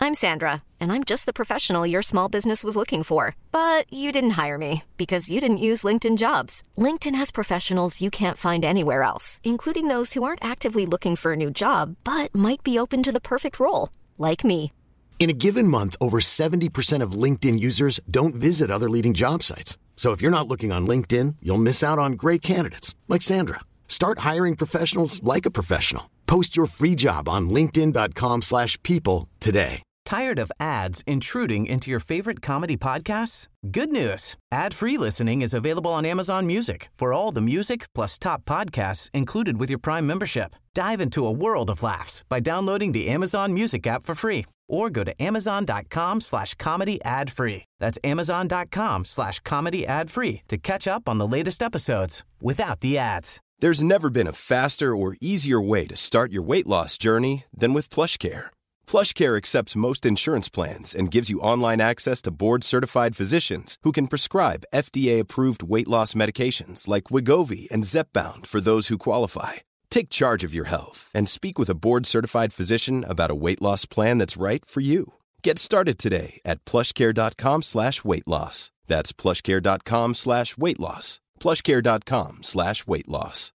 I'm Sandra, and I'm just the professional your small business was looking for. But you didn't hire me because you didn't use LinkedIn Jobs. LinkedIn has professionals you can't find anywhere else, including those who aren't actively looking for a new job, but might be open to the perfect role, like me. In a given month, over 70% of LinkedIn users don't visit other leading job sites. So if you're not looking on LinkedIn, you'll miss out on great candidates like Sandra. Start hiring professionals like a professional. Post your free job on linkedin.com/people today. Tired of ads intruding into your favorite comedy podcasts? Good news. Ad-free listening is available on Amazon Music for all the music plus top podcasts included with your Prime membership. Dive into a world of laughs by downloading the Amazon Music app for free or go to amazon.com/comedy ad-free. That's amazon.com/comedy ad-free to catch up on the latest episodes without the ads. There's never been a faster or easier way to start your weight loss journey than with PlushCare. PlushCare accepts most insurance plans and gives you online access to board-certified physicians who can prescribe FDA-approved weight loss medications like Wegovy and Zepbound for those who qualify. Take charge of your health and speak with a board-certified physician about a weight loss plan that's right for you. Get started today at plushcare.com/weight loss. That's plushcare.com/weight loss. plushcare.com/weight loss.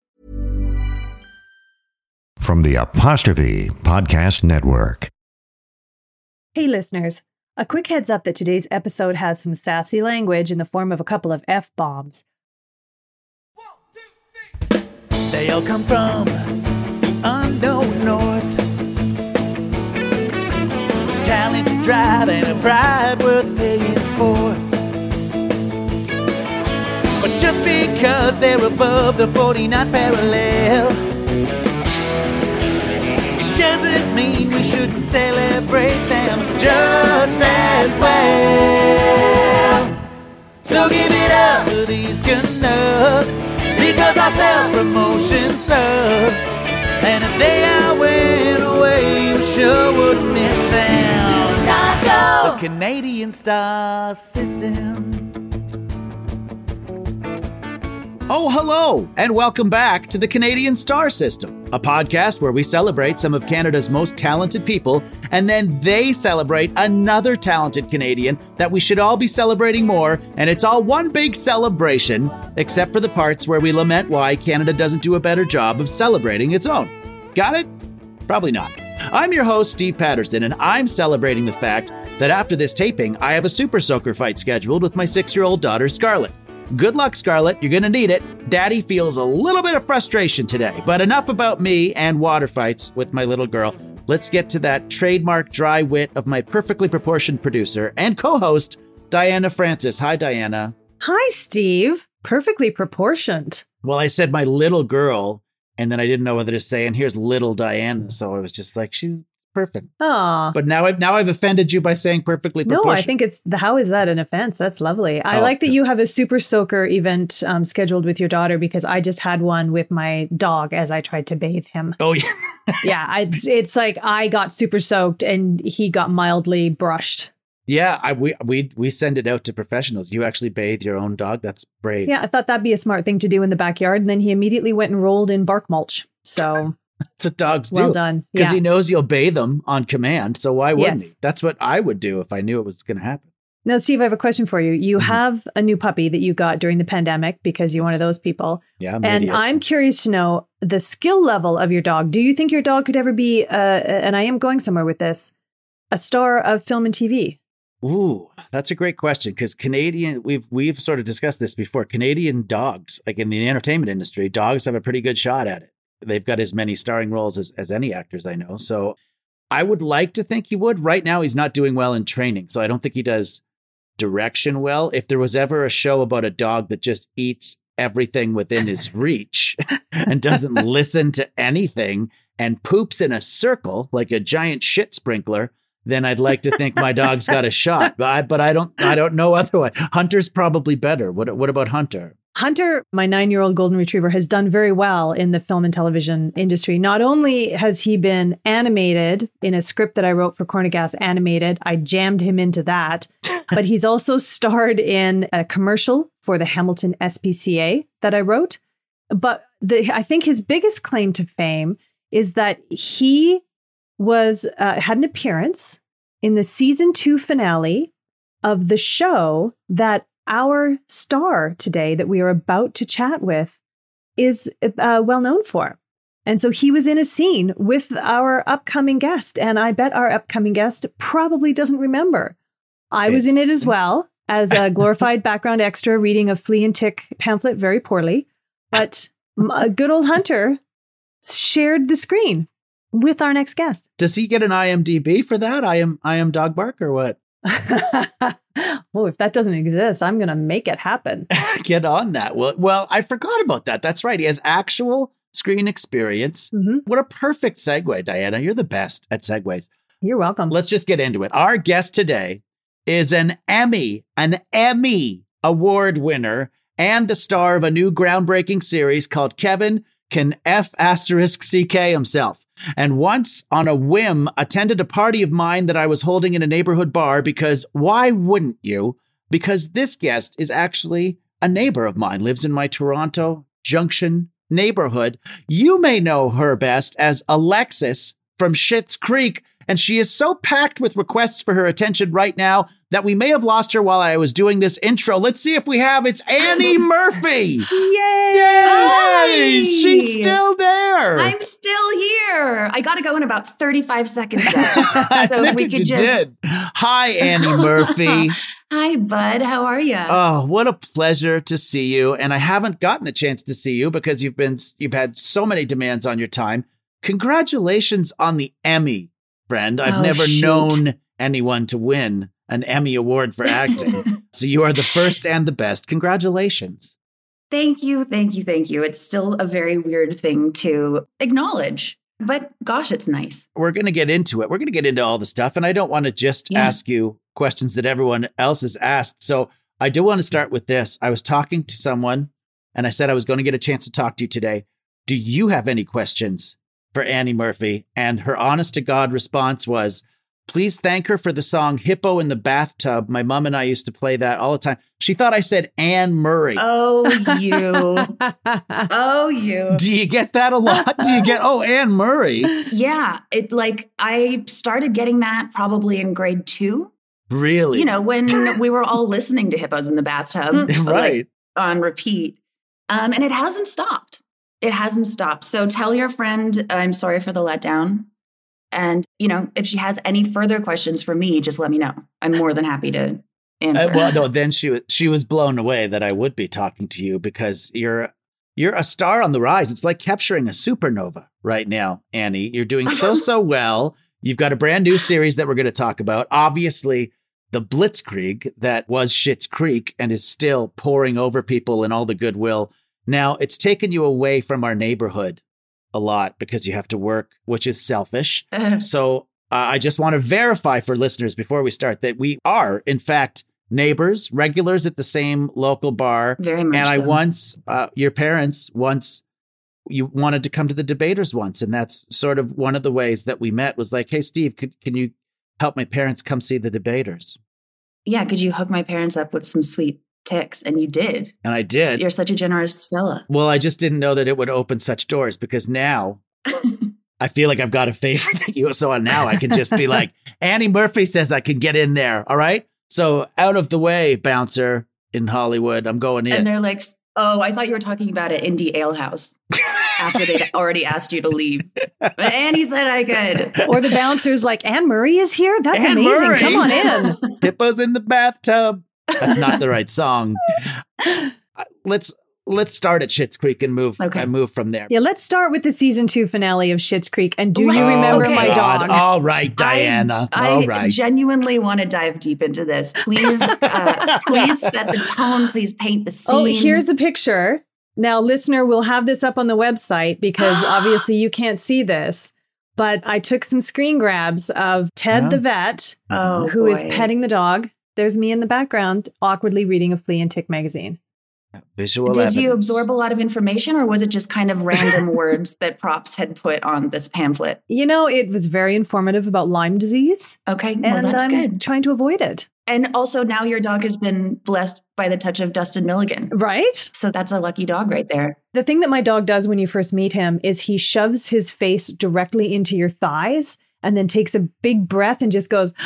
From the Apostrophe Podcast Network. Hey listeners, a quick heads up that today's episode has some sassy language in the form of a couple of F-bombs. They all come from the unknown north. Talent, drive, and a pride worth paying for. But just because they're above the 49th parallel, it doesn't mean we shouldn't celebrate them just as well. So give it up to these Canucks, because our self-promotion sucks. And if they all went away, we sure would miss them. Do not go. The Canadian Star System. Oh, hello, and welcome back to the Canadian Star System, a podcast where we celebrate some of Canada's most talented people, and then they celebrate another talented Canadian that we should all be celebrating more, and it's all one big celebration, except for the parts where we lament why Canada doesn't do a better job of celebrating its own. Got it? Probably not. I'm your host, Steve Patterson, and I'm celebrating the fact that after this taping, I have a Super Soaker fight scheduled with my 6-year-old daughter, Scarlett. Good luck, Scarlett. You're going to need it. Daddy feels a little bit of frustration today, but enough about me and water fights with my little girl. Let's get to that trademark dry wit of my perfectly proportioned producer and co-host, Diana Francis. Hi, Diana. Hi, Steve. Perfectly proportioned. Well, I said my little girl, and then I didn't know whether to say, and here's little Diana. So I was just like, she's perfect. Aw. But now I've offended you by saying perfectly proportioned. No, I think how is that an offense? That's lovely. I like that you have a Super Soaker event scheduled with your daughter, because I just had one with my dog as I tried to bathe him. Oh, yeah. Yeah, it's like I got super soaked and he got mildly brushed. Yeah, we send it out to professionals. You actually bathe your own dog? That's brave. Yeah, I thought that'd be a smart thing to do in the backyard. And then he immediately went and rolled in bark mulch. So... That's what dogs do. Well done. Because he knows you'll bathe them on command. So why wouldn't he? That's what I would do if I knew it was going to happen. Now, Steve, I have a question for you. You have a new puppy that you got during the pandemic because you're one of those people. Yeah. And I'm curious to know the skill level of your dog. Do you think your dog could ever be, and I am going somewhere with this, a star of film and TV? Ooh, that's a great question, because Canadian, we've sort of discussed this before. Canadian dogs, like in the entertainment industry, dogs have a pretty good shot at it. They've got as many starring roles as any actors I know. So I would like to think he would. Right now, he's not doing well in training, so I don't think he does direction well. If there was ever a show about a dog that just eats everything within his reach and doesn't listen to anything and poops in a circle like a giant shit sprinkler, then I'd like to think my dog's got a shot. But I don't know otherwise. Hunter's probably better. What about Hunter? Hunter, my 9-year-old golden retriever, has done very well in the film and television industry. Not only has he been animated in a script that I wrote for Corn to Gas Animated, I jammed him into that, but he's also starred in a commercial for the Hamilton SPCA that I wrote. But I think his biggest claim to fame is that he had an appearance in the season 2 finale of the show that our star today that we are about to chat with is well known for. And so he was in a scene with our upcoming guest, and I bet our upcoming guest probably doesn't remember. I was in it as well as a glorified background extra reading a flea and tick pamphlet very poorly. But a good old Hunter shared the screen with our next guest. Does he get an IMDb for that? I am Dog Bark or what? Oh, if that doesn't exist, I'm going to make it happen. Get on that. Well, I forgot about that. That's right. He has actual screen experience. Mm-hmm. What a perfect segue, Diana. You're the best at segues. You're welcome. Let's just get into it. Our guest today is an Emmy award winner and the star of a new groundbreaking series called Kevin Can F***CK himself. And once on a whim attended a party of mine that I was holding in a neighborhood bar because why wouldn't you? Because this guest is actually a neighbor of mine, lives in my Toronto Junction neighborhood. You may know her best as Alexis from Schitt's Creek, and she is so packed with requests for her attention right now that we may have lost her while I was doing this intro. Let's see if we have. It's Annie Murphy. Yay! Hi! She's still there. I'm still here. I got to go in about 35 seconds. So if we could just. Hi, Annie Murphy. Hi, bud. How are you? Oh, what a pleasure to see you. And I haven't gotten a chance to see you because you've had so many demands on your time. Congratulations on the Emmy, friend. I've never known anyone to win an Emmy Award for acting. So you are the first and the best. Congratulations. Thank you. Thank you. Thank you. It's still a very weird thing to acknowledge, but gosh, it's nice. We're going to get into it. We're going to get into all the stuff. And I don't want to just ask you questions that everyone else has asked. So I do want to start with this. I was talking to someone and I said I was going to get a chance to talk to you today. Do you have any questions for Annie Murphy? And her honest to God response was, please thank her for the song Hippo in the Bathtub. My mom and I used to play that all the time. She thought I said Anne Murray. Oh, you. Oh, you. Do you get that a lot? Do you get, Anne Murray? Yeah. I started getting that probably in grade 2. Really? You know, when we were all listening to Hippos in the Bathtub. Right. On repeat. And it hasn't stopped. It hasn't stopped. So tell your friend, I'm sorry for the letdown. And, you know, if she has any further questions for me, just let me know. I'm more than happy to answer. Well, no, then she was blown away that I would be talking to you because you're a star on the rise. It's like capturing a supernova right now, Annie. You're doing so well. You've got a brand new series that we're going to talk about. Obviously, the blitzkrieg that was Schitt's Creek and is still pouring over people and all the goodwill. Now, it's taken you away from our neighborhood a lot because you have to work, which is selfish. So I just want to verify for listeners before we start that we are, in fact, neighbors, regulars at the same local bar. Very much. And so. Your parents you wanted to come to the Debaters once. And that's sort of one of the ways that we met was like, hey, Steve, can you help my parents come see the Debaters? Yeah. Could you hook my parents up with some sweet ticks? And you did. And I did. You're such a generous fella. Well, I just didn't know that it would open such doors because now I feel like I've got a favor that you. So now I can just be like, Annie Murphy says I can get in there. All right. So out of the way, bouncer in Hollywood, I'm going in. And they're like, oh, I thought you were talking about an indie alehouse after they'd already asked you to leave. But Annie said I could. Or the bouncer's like, Anne Murray is here? That's Anne amazing. Murray. Come on in. Hippos in the bathtub. That's not the right song. Let's start at Schitt's Creek and move from there. Yeah, let's start with the season 2 finale of Schitt's Creek. And do you remember my dog? All right, Diana. I genuinely want to dive deep into this. Please, please set the tone. Please paint the scene. Oh, here's the picture. Now, listener, we'll have this up on the website because obviously you can't see this. But I took some screen grabs of Ted the vet, who is petting the dog. There's me in the background, awkwardly reading a flea and tick magazine. Visual Did evidence. you absorb a lot of information, or was it just kind of random words that props had put on this pamphlet? You know, it was very informative about Lyme disease. Okay, well, and that's I'm good. Trying to avoid it. And also now your dog has been blessed by the touch of Dustin Milligan. Right? So that's a lucky dog right there. The thing that my dog does when you first meet him is he shoves his face directly into your thighs and then takes a big breath and just goes,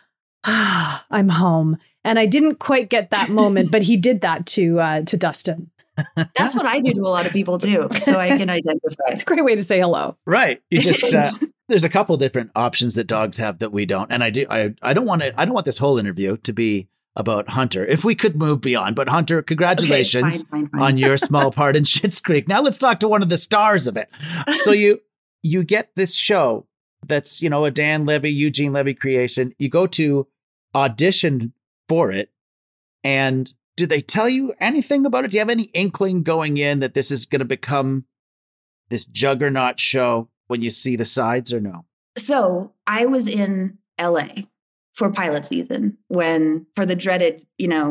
I'm home. And I didn't quite get that moment, but he did that to Dustin. That's what I do to a lot of people too, so I can identify. It's a great way to say hello. Right. You just there's a couple different options that dogs have that we don't. And I don't want this whole interview to be about Hunter. If we could move beyond, but Hunter, congratulations fine. on your small part in Schitt's Creek. Now let's talk to one of the stars of it. So you get this show that's, a Dan Levy, Eugene Levy creation. You go to audition for it, and did they tell you anything about it? Do you have any inkling going in that this is going to become this juggernaut show when you see the sides, or no? So I was in LA for pilot season for the dreaded,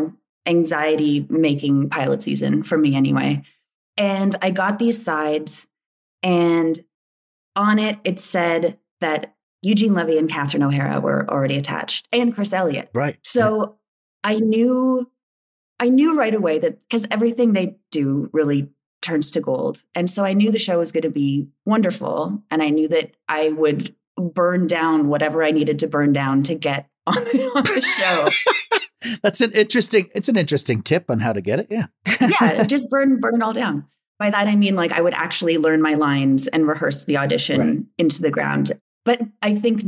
anxiety making pilot season for me anyway. And I got these sides, and on it said that Eugene Levy and Catherine O'Hara were already attached, and Chris Elliott. Right. So I knew right away that, because everything they do really turns to gold. And so I knew the show was going to be wonderful. And I knew that I would burn down whatever I needed to burn down to get on the show. It's an interesting tip on how to get it. Yeah. Yeah. Just burn it all down. By that, I mean, I would actually learn my lines and rehearse the audition into the ground. But I think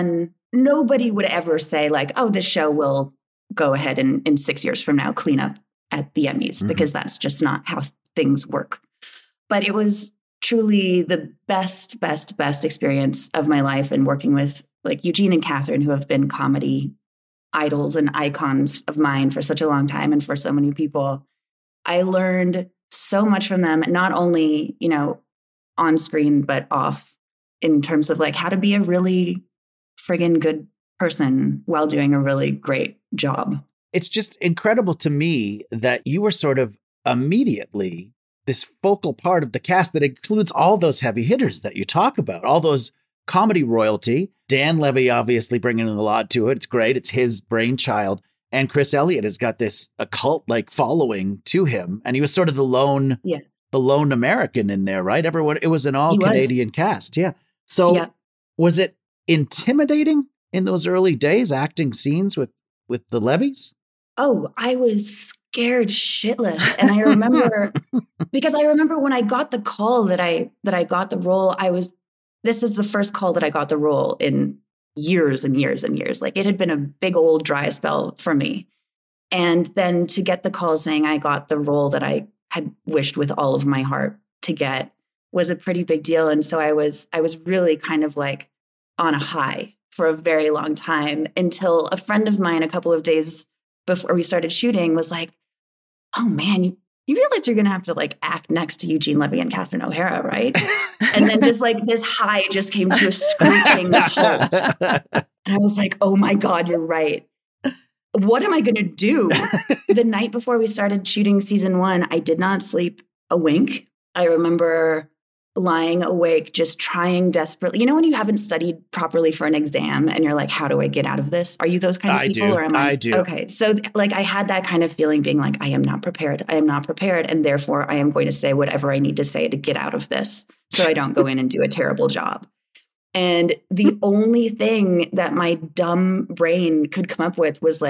nobody would ever say oh, this show will go ahead and in 6 years from now clean up at the Emmys, because that's just not how things work. But it was truly the best experience of my life, and working with Eugene and Catherine, who have been comedy idols and icons of mine for such a long time and for so many people. I learned so much from them, not only, on screen, but off, in terms of how to be a really friggin' good person while doing a really great job. It's just incredible to me that you were sort of immediately this focal part of the cast that includes all those heavy hitters that you talk about, all those comedy royalty. Dan Levy obviously bringing in a lot to it. It's great. It's his brainchild. And Chris Elliott has got this occult-like following to him. And he was sort of the lone American in there, right? Everyone, it was an all-Canadian cast. Yeah. So was it intimidating in those early days, acting scenes with the Levys? Oh, I was scared shitless. And I remember, because I remember when I got the call that I got the role, this is the first call that I got the role in years and years and years. It had been a big old dry spell for me. And then to get the call saying I got the role that I had wished with all of my heart to get was a pretty big deal. And so I was really kind of on a high for a very long time, until a friend of mine a couple of days before we started shooting was like, oh man, you realize you're going to have to act next to Eugene Levy and Catherine O'Hara, right? And then just this high just came to a screeching halt. And I was like, oh my God, you're right. What am I going to do? The night before we started shooting season 1, I did not sleep a wink. I remember lying awake, just trying desperately. When you haven't studied properly for an exam and you're like, how do I get out of this? Are you those kind of people? I do. Okay. So I had that kind of feeling, being I am not prepared. I am not prepared. And therefore I am going to say whatever I need to say to get out of this, so I don't go in and do a terrible job. And the only thing that my dumb brain could come up with was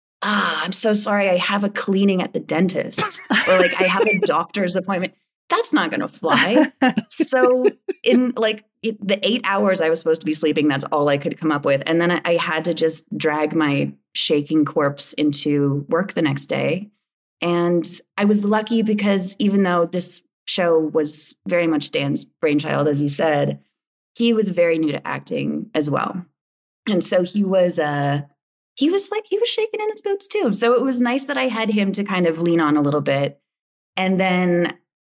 I'm so sorry, I have a cleaning at the dentist, or I have a doctor's appointment. That's not going to fly. So in the 8 hours I was supposed to be sleeping, that's all I could come up with. And then I had to just drag my shaking corpse into work the next day. And I was lucky, because even though this show was very much Dan's brainchild, as you said, he was very new to acting as well. And so he was shaking in his boots too. So it was nice that I had him to kind of lean on a little bit. And then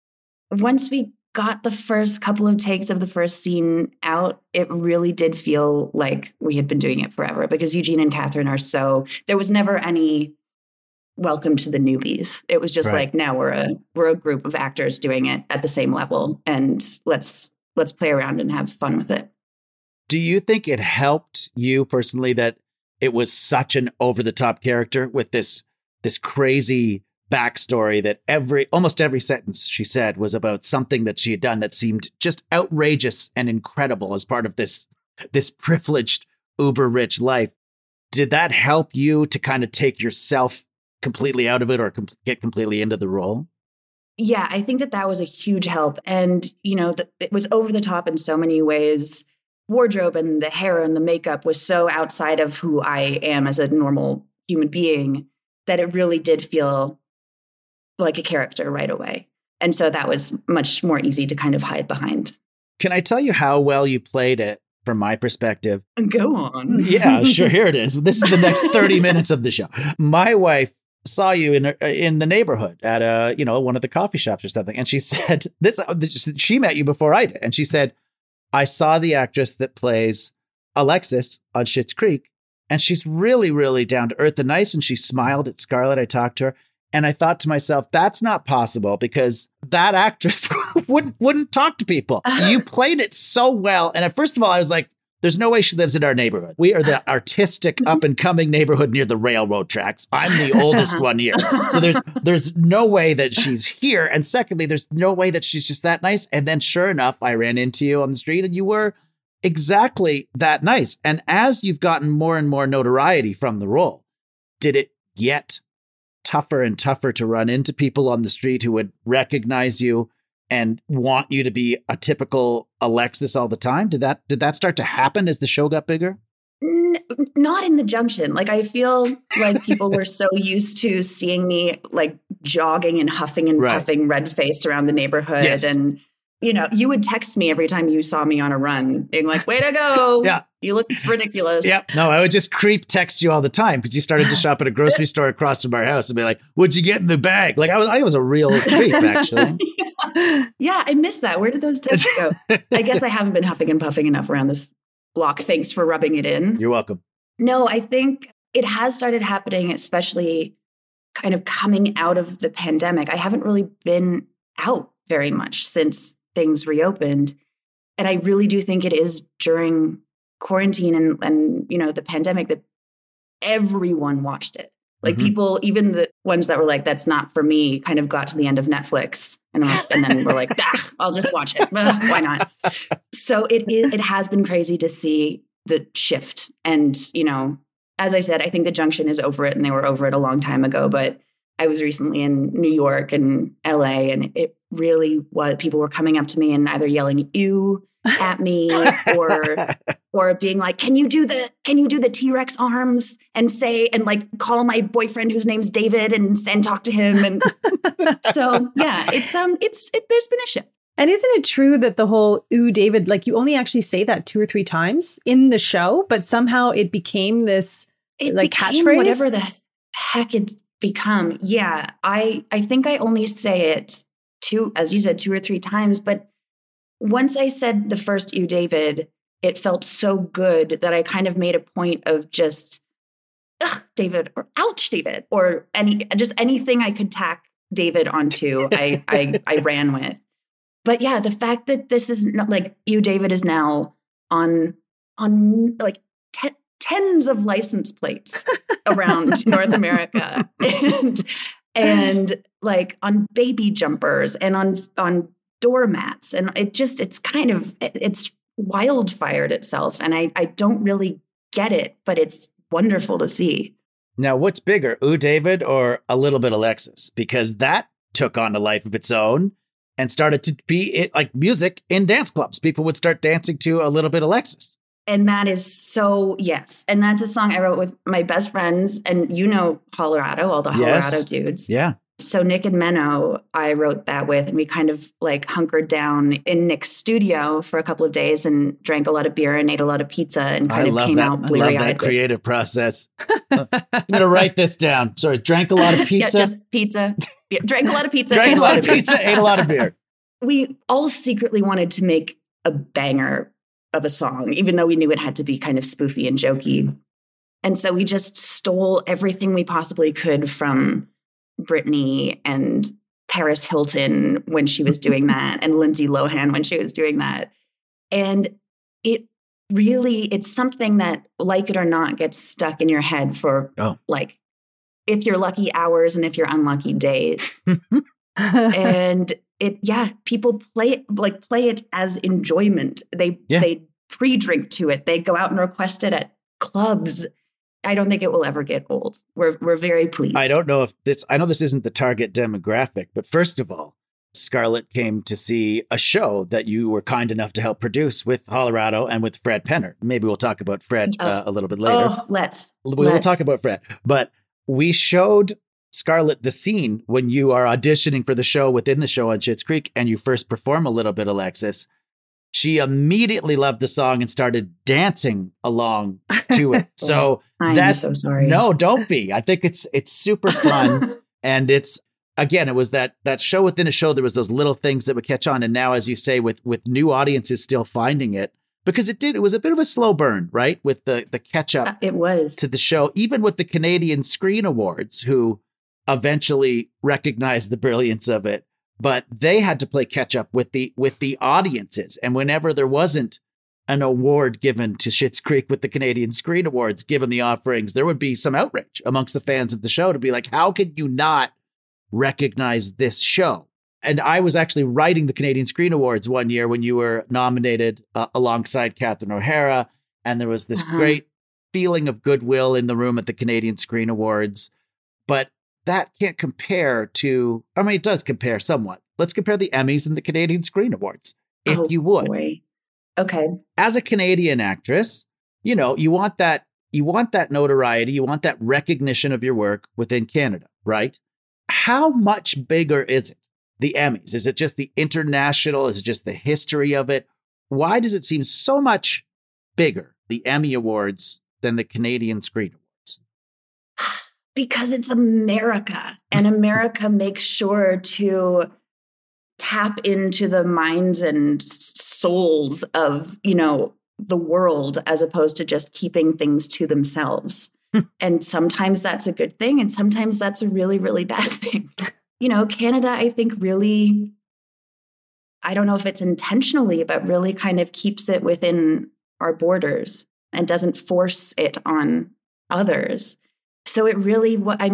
once we got the first couple of takes of the first scene out, it really did feel like we had been doing it forever, because Eugene and Catherine there was never any welcome to the newbies. It was just now we're a group of actors doing it at the same level, and let's play around and have fun with it. Do you think it helped you personally that it was such an over-the-top character with this crazy backstory that almost every sentence she said was about something that she had done that seemed just outrageous and incredible as part of this this privileged, uber rich life. Did that help you to kind of take yourself completely out of it or get completely into the role? Yeah, I think that was a huge help. And, it was over the top in so many ways. Wardrobe and the hair and the makeup was so outside of who I am as a normal human being that it really did feel like a character right away. And so that was much more easy to kind of hide behind. Can I tell you how well you played it from my perspective? Go on. Yeah, sure. Here it is. This is the next 30 minutes of the show. My wife saw you in the neighborhood at one of the coffee shops or something. And she said she met you before I did. And she said, I saw the actress that plays Alexis on Schitt's Creek, and she's really, really down to earth and nice. And she smiled at Scarlett. I talked to her, and I thought to myself, that's not possible because that actress wouldn't talk to people. You played it so well. And first of all, I was like, there's no way she lives in our neighborhood. We are the artistic up and coming neighborhood near the railroad tracks. I'm the oldest one here. So there's no way that she's here. And secondly, there's no way that she's just that nice. And then sure enough, I ran into you on the street and you were exactly that nice. And as you've gotten more and more notoriety from the role, did it get tougher and tougher to run into people on the street who would recognize you and want you to be a typical Alexis all the time? Did that start to happen as the show got bigger? Not in the Junction. Like, I feel like people were so used to seeing me like jogging and huffing and puffing, red-faced around the neighborhood. Yes. And, you would text me every time you saw me on a run being like, way to go. Yeah. You look ridiculous. Yep. No, I would just creep text you all the time because you started to shop at a grocery store across from our house and be like, what'd you get in the bag? Like I was a real creep, actually. Yeah, I miss that. Where did those texts go? I guess I haven't been huffing and puffing enough around this block. Thanks for rubbing it in. You're welcome. No, I think it has started happening, especially kind of coming out of the pandemic. I haven't really been out very much since things reopened. And I really do think it is during quarantine and the pandemic that everyone watched it. Like people, even the ones that were like, that's not for me, kind of got to the end of Netflix. And then we're like, I'll just watch it. Why not? So it has been crazy to see the shift. And, as I said, I think the Junction is over it and they were over it a long time ago. But I was recently in New York and LA, and it really was, people were coming up to me and either yelling "ew" at me or being like, can you do the T-Rex arms and like call my boyfriend whose name's David and talk to him. And so, yeah, there's been a shift. And isn't it true that the whole "ooh, David," like you only actually say that 2 or 3 times in the show, but somehow it became this catchphrase? Whatever the heck it's become. Yeah. I think I only say it as you said, 2 or 3 times, but once I said the first "ew, David," it felt so good that I kind of made a point of just, "Ugh, David," or "ouch, David," or anything I could tack David onto, I ran with. But yeah, the fact that this is not like "ew, David" is now on like tens of license plates around North America, and like on baby jumpers and on doormats, and it's wildfired itself, and I don't really get it, but it's wonderful to see. Now, what's bigger, "Ooh, David" or "A Little Bit Alexis"? Because that took on a life of its own and started to be like music in dance clubs. People would start dancing to "A Little Bit Alexis." And that is so, yes. And that's a song I wrote with my best friends, and Colorado, all the Colorado dudes. Yeah. So Nick and Menno, I wrote that with, and we kind of like hunkered down in Nick's studio for a couple of days and drank a lot of beer and ate a lot of pizza and kind of came out bleary-eyed. I love that creative process. I'm going to write this down. Sorry, drank a lot of pizza? Yeah, just pizza. Yeah, drank a lot of pizza. Drank a lot of pizza, ate a lot of beer. We all secretly wanted to make a banger of a song, even though we knew it had to be kind of spoofy and jokey. And so we just stole everything we possibly could from Britney and Paris Hilton when she was doing that, and Lindsay Lohan when she was doing that. And it's something that, like it or not, gets stuck in your head for like, if you're lucky, hours, and if you're unlucky, days. And people play it as enjoyment. They pre-drink to it. They go out and request it at clubs. I don't think it will ever get old. We're very pleased. I know this isn't the target demographic, but first of all, Scarlett came to see a show that you were kind enough to help produce with Hollerado and with Fred Penner. Maybe we'll talk about Fred a little bit later. We'll talk about Fred. But we showed Scarlett the scene when you are auditioning for the show within the show on Schitt's Creek and you first perform a little bit, Alexis. She immediately loved the song and started dancing along to it. So I'm so sorry. No, don't be. I think it's super fun. And it was that show within a show. There was those little things that would catch on. And now, as you say, with new audiences still finding it, because it was a bit of a slow burn, right? With the catch up it was to the show, even with the Canadian Screen Awards, who eventually recognized the brilliance of it. But they had to play catch up with the audiences. And whenever there wasn't an award given to Schitt's Creek with the Canadian Screen Awards, given the offerings, there would be some outrage amongst the fans of the show to be like, how could you not recognize this show? And I was actually writing the Canadian Screen Awards one year when you were nominated alongside Catherine O'Hara. And there was this great feeling of goodwill in the room at the Canadian Screen Awards. But that can't compare to, I mean, it does compare somewhat. Let's compare the Emmys and the Canadian Screen Awards, if you would. Boy. Okay. As a Canadian actress, you want that notoriety, you want that recognition of your work within Canada, right? How much bigger is it, the Emmys? Is it just the international? Is it just the history of it? Why does it seem so much bigger, the Emmy Awards, than the Canadian Screen Awards? Because it's America, and America makes sure to tap into the minds and souls of, the world, as opposed to just keeping things to themselves. And sometimes that's a good thing. And sometimes that's a really, really bad thing. Canada, I think really, I don't know if it's intentionally, but really kind of keeps it within our borders and doesn't force it on others. So it really,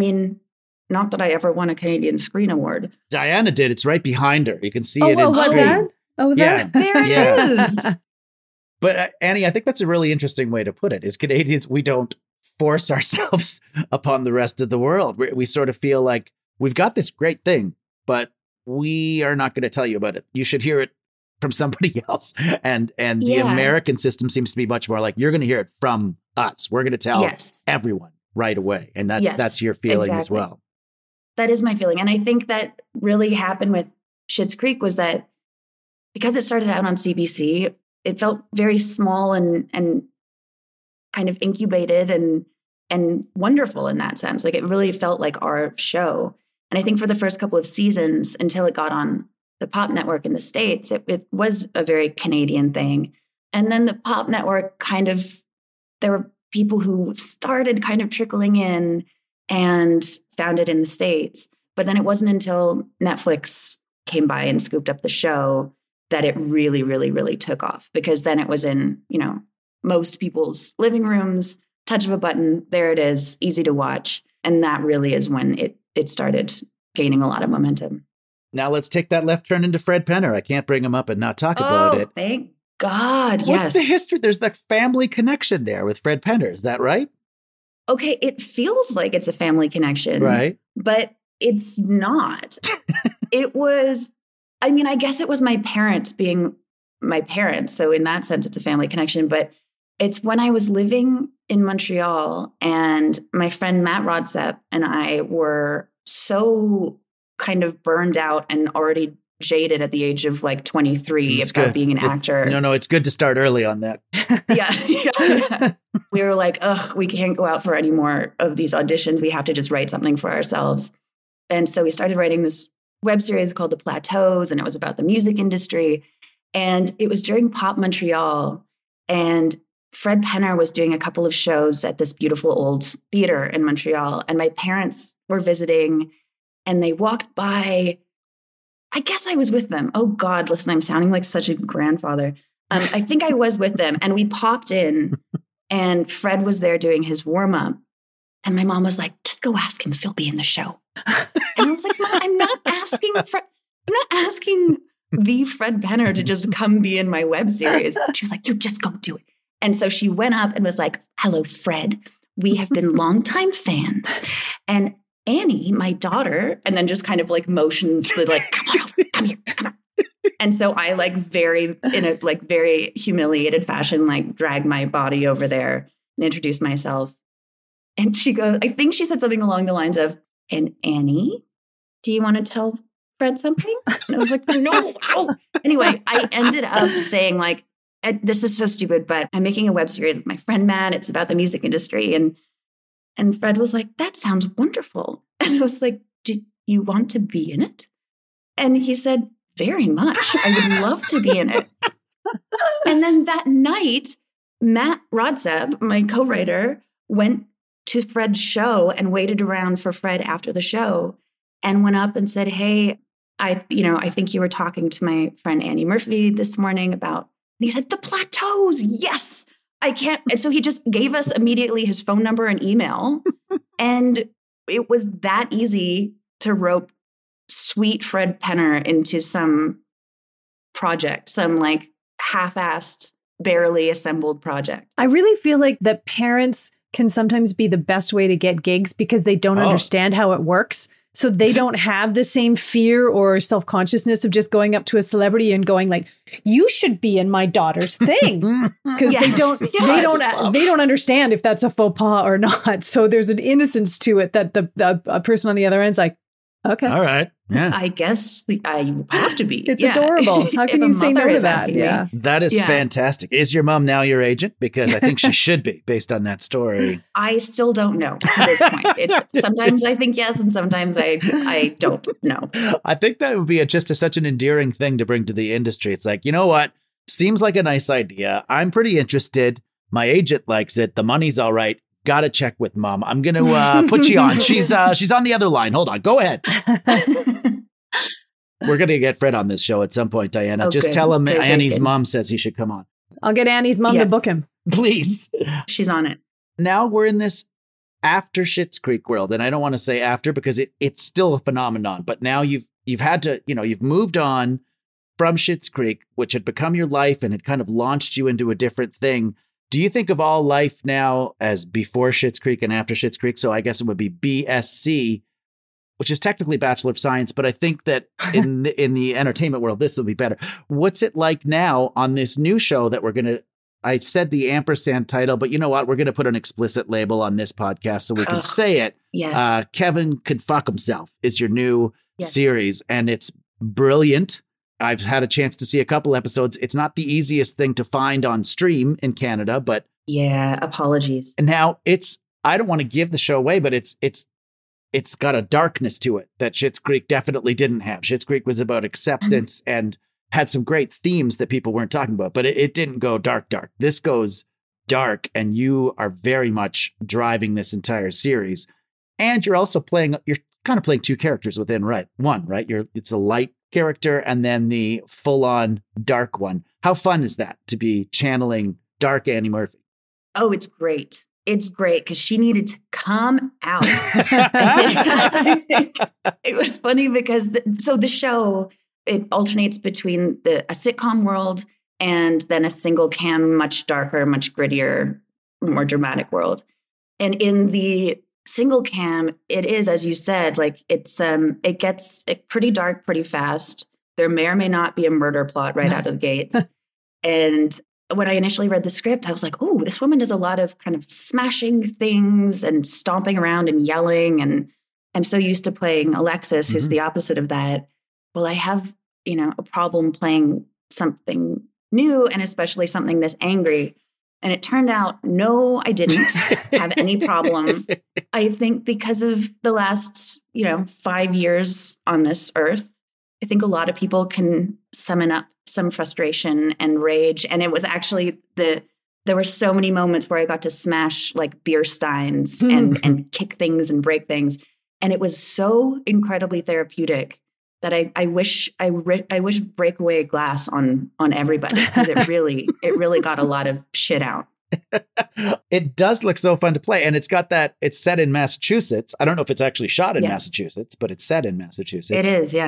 not that I ever won a Canadian Screen Award. Diana did. It's right behind her. You can see it in screen. That? Yeah. There it is. But Annie, I think that's a really interesting way to put it. As Canadians, we don't force ourselves upon the rest of the world. We sort of feel like we've got this great thing, but we are not going to tell you about it. You should hear it from somebody else. And the American system seems to be much more like, you're going to hear it from us. We're going to tell everyone right away. And that's your feeling as well. That is my feeling. And I think that really happened with Schitt's Creek was that because it started out on CBC, it felt very small and kind of incubated and wonderful in that sense. Like it really felt like our show. And I think for the first couple of seasons, until it got on the Pop Network in the States, it was a very Canadian thing. And then the Pop Network there were people who started kind of trickling in and found it in the States. But then it wasn't until Netflix came by and scooped up the show that it really, really, really took off, because then it was in, most people's living rooms, touch of a button, there it is, easy to watch. And that really is when it started gaining a lot of momentum. Now let's take that left turn into Fred Penner. I can't bring him up and not talk about it. Thank God. What's the history? There's the family connection there with Fred Penner. Is that right? Okay. It feels like it's a family connection. Right. But it's not. It was, I guess it was my parents being my parents. So in that sense, it's a family connection. But it's when I was living in Montreal and my friend Matt Rodsep and I were so kind of burned out and already jaded at the age of 23 about being an actor. No, it's good to start early on that. Yeah. We were like, we can't go out for any more of these auditions. We have to just write something for ourselves. And so we started writing this web series called The Plateaus, and it was about the music industry. And it was during Pop Montreal, and Fred Penner was doing a couple of shows at this beautiful old theater in Montreal. And my parents were visiting, and they walked by. I guess I was with them. Oh God, listen, I'm sounding like such a grandfather. I think I was with them, and we popped in, and Fred was there doing his warm up. And my mom was like, just go ask him if he'll be in the show. And I was like, Mom, I'm not asking the Fred Penner to just come be in my web series. She was like, you just go do it. And so she went up and was like, hello, Fred. We have been longtime fans. And Annie, my daughter, and then just kind of like motioned to like, come on, come here, come on. And so I like very humiliated fashion, like dragged my body over there and introduced myself. And she goes, I think she said something along the lines of, and Annie, do you want to tell Fred something? And I was like, no. Anyway, I ended up saying like, this is so stupid, but I'm making a web series with my friend Matt. It's about the music industry. And Fred was like, that sounds wonderful. And I was like, do you want to be in it? And he said, very much. I would love to be in it. And then that night, Matt Rodseb, my co-writer, went to Fred's show and waited around for Fred after the show and went up and said, hey, I think you were talking to my friend Annie Murphy this morning about, and he said, the Plateaus. Yes, I can't. And so he just gave us immediately his phone number and email. And it was that easy to rope sweet Fred Penner into some project, some like half-assed, barely assembled project. I really feel like that parents can sometimes be the best way to get gigs because they don't understand how it works. So they don't have the same fear or self-consciousness of just going up to a celebrity and going like, you should be in my daughter's thing. Because they don't understand if that's a faux pas or not. So there's an innocence to it that the person on the other end's like, okay. All right. Yeah. I guess I have to be. It's adorable. How can you say no to that? Yeah. That is fantastic. Is your mom now your agent? Because I think she should be based on that story. I still don't know at this point. Sometimes I think yes, and sometimes I don't know. I think that would be such an endearing thing to bring to the industry. It's like, you know what? Seems like a nice idea. I'm pretty interested. My agent likes it. The money's all right. Got to check with mom. I'm going to put you on. She's on the other line. Hold on. Go ahead. We're going to get Fred on this show at some point, Diana. Just tell him Annie's mom says he should come on. I'll get Annie's mom to book him. Please. She's on it. Now we're in this after Schitt's Creek world. And I don't want to say after because it's still a phenomenon. But now you've had to, you've moved on from Schitt's Creek, which had become your life and had kind of launched you into a different thing. Do you think of all life now as before Schitt's Creek and after Schitt's Creek? So I guess it would be BSC, which is technically Bachelor of Science, but I think that in the entertainment world, this will be better. What's it like now on this new show that I said the ampersand title, but you know what? We're going to put an explicit label on this podcast so we can say it. Yes. Kevin Could Fuck Himself is your new series, and it's brilliant. I've had a chance to see a couple episodes. It's not the easiest thing to find on stream in Canada, but yeah, apologies. And now I don't want to give the show away, but it's got a darkness to it that Schitt's Creek definitely didn't have. Schitt's Creek was about acceptance and had some great themes that people weren't talking about, but it didn't go dark. This goes dark, and you are very much driving this entire series. And you're also you're kind of playing two characters within one, right? It's a light character and then the full-on dark one. How fun is that to be channeling dark Annie Murphy? Oh, it's great. It's great because she needed to come out. It was funny because the show, it alternates between a sitcom world and then a single cam, much darker, much grittier, more dramatic world. And in the single cam, it is, as you said, like it gets pretty dark pretty fast. There may or may not be a murder plot right out of the gates. And when I initially read the script, I was like, oh, this woman does a lot of kind of smashing things and stomping around and yelling. And I'm so used to playing Alexis, who's the opposite of that. Well, I have, a problem playing something new and especially something this angry. And it turned out, no, I didn't have any problem. I think because of the last, 5 years on this earth, I think a lot of people can summon up some frustration and rage. And it was actually there were so many moments where I got to smash like beer steins and kick things and break things. And it was so incredibly therapeutic that I wish breakaway glass on everybody because it really got a lot of shit out. It does look so fun to play. And it's set in Massachusetts. I don't know if it's actually shot in Massachusetts, but it's set in Massachusetts. It is, yeah.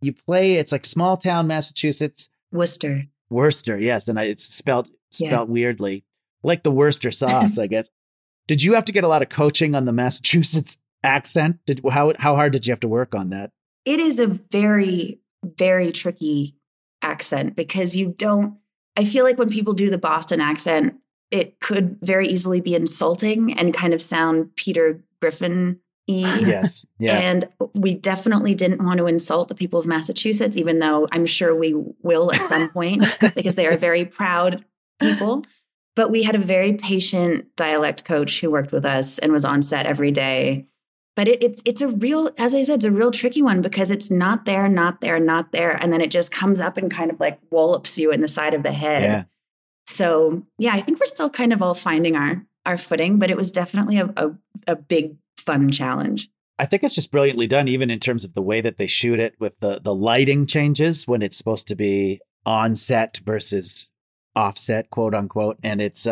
you play, it's like small town Massachusetts. Worcester, yes. And it's spelled weirdly, like the Worcester sauce, I guess. Did you have to get a lot of coaching on the Massachusetts accent? How hard did you have to work on that? it is a very, very tricky accent because I feel like when people do the Boston accent, it could very easily be insulting and kind of sound Peter Griffin-y. Yes. Yeah. And we definitely didn't want to insult the people of Massachusetts, even though I'm sure we will at some point because they are very proud people. But we had a very patient dialect coach who worked with us and was on set every day. But it's a real, as I said, it's a real tricky one because it's not there. And then it just comes up and kind of like wallops you in the side of the head. Yeah. So, yeah, I think we're still kind of all finding our footing, but it was definitely a big, fun challenge. I think it's just brilliantly done, even in terms of the way that they shoot it with the lighting changes when it's supposed to be on set versus offset, quote unquote. And it's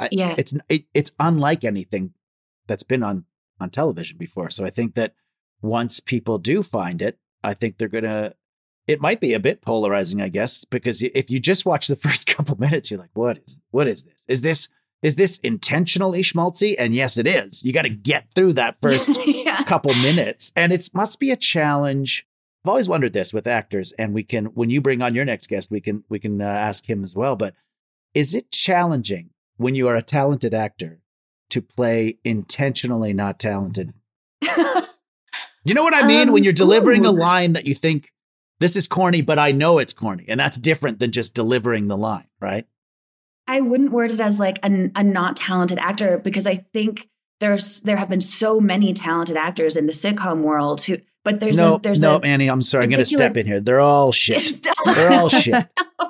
unlike anything that's been on television before. So I think that once people do find it, I think it might be a bit polarizing, I guess, because if you just watch the first couple minutes, you're like, what is this? Is this intentionally schmaltzy? And yes, it is. You got to get through that first couple minutes. And it must be a challenge. I've always wondered this with actors, and when you bring on your next guest, we can ask him as well. But is it challenging when you are a talented actor to play intentionally not talented? You know what I mean? When you're delivering a line that you think, this is corny, but I know it's corny. And that's different than just delivering the line, right? I wouldn't word it as like a not talented actor, because I think there have been so many talented actors in the sitcom world but there's Annie, I'm sorry. I'm going to step in here. They're all shit. They're all shit.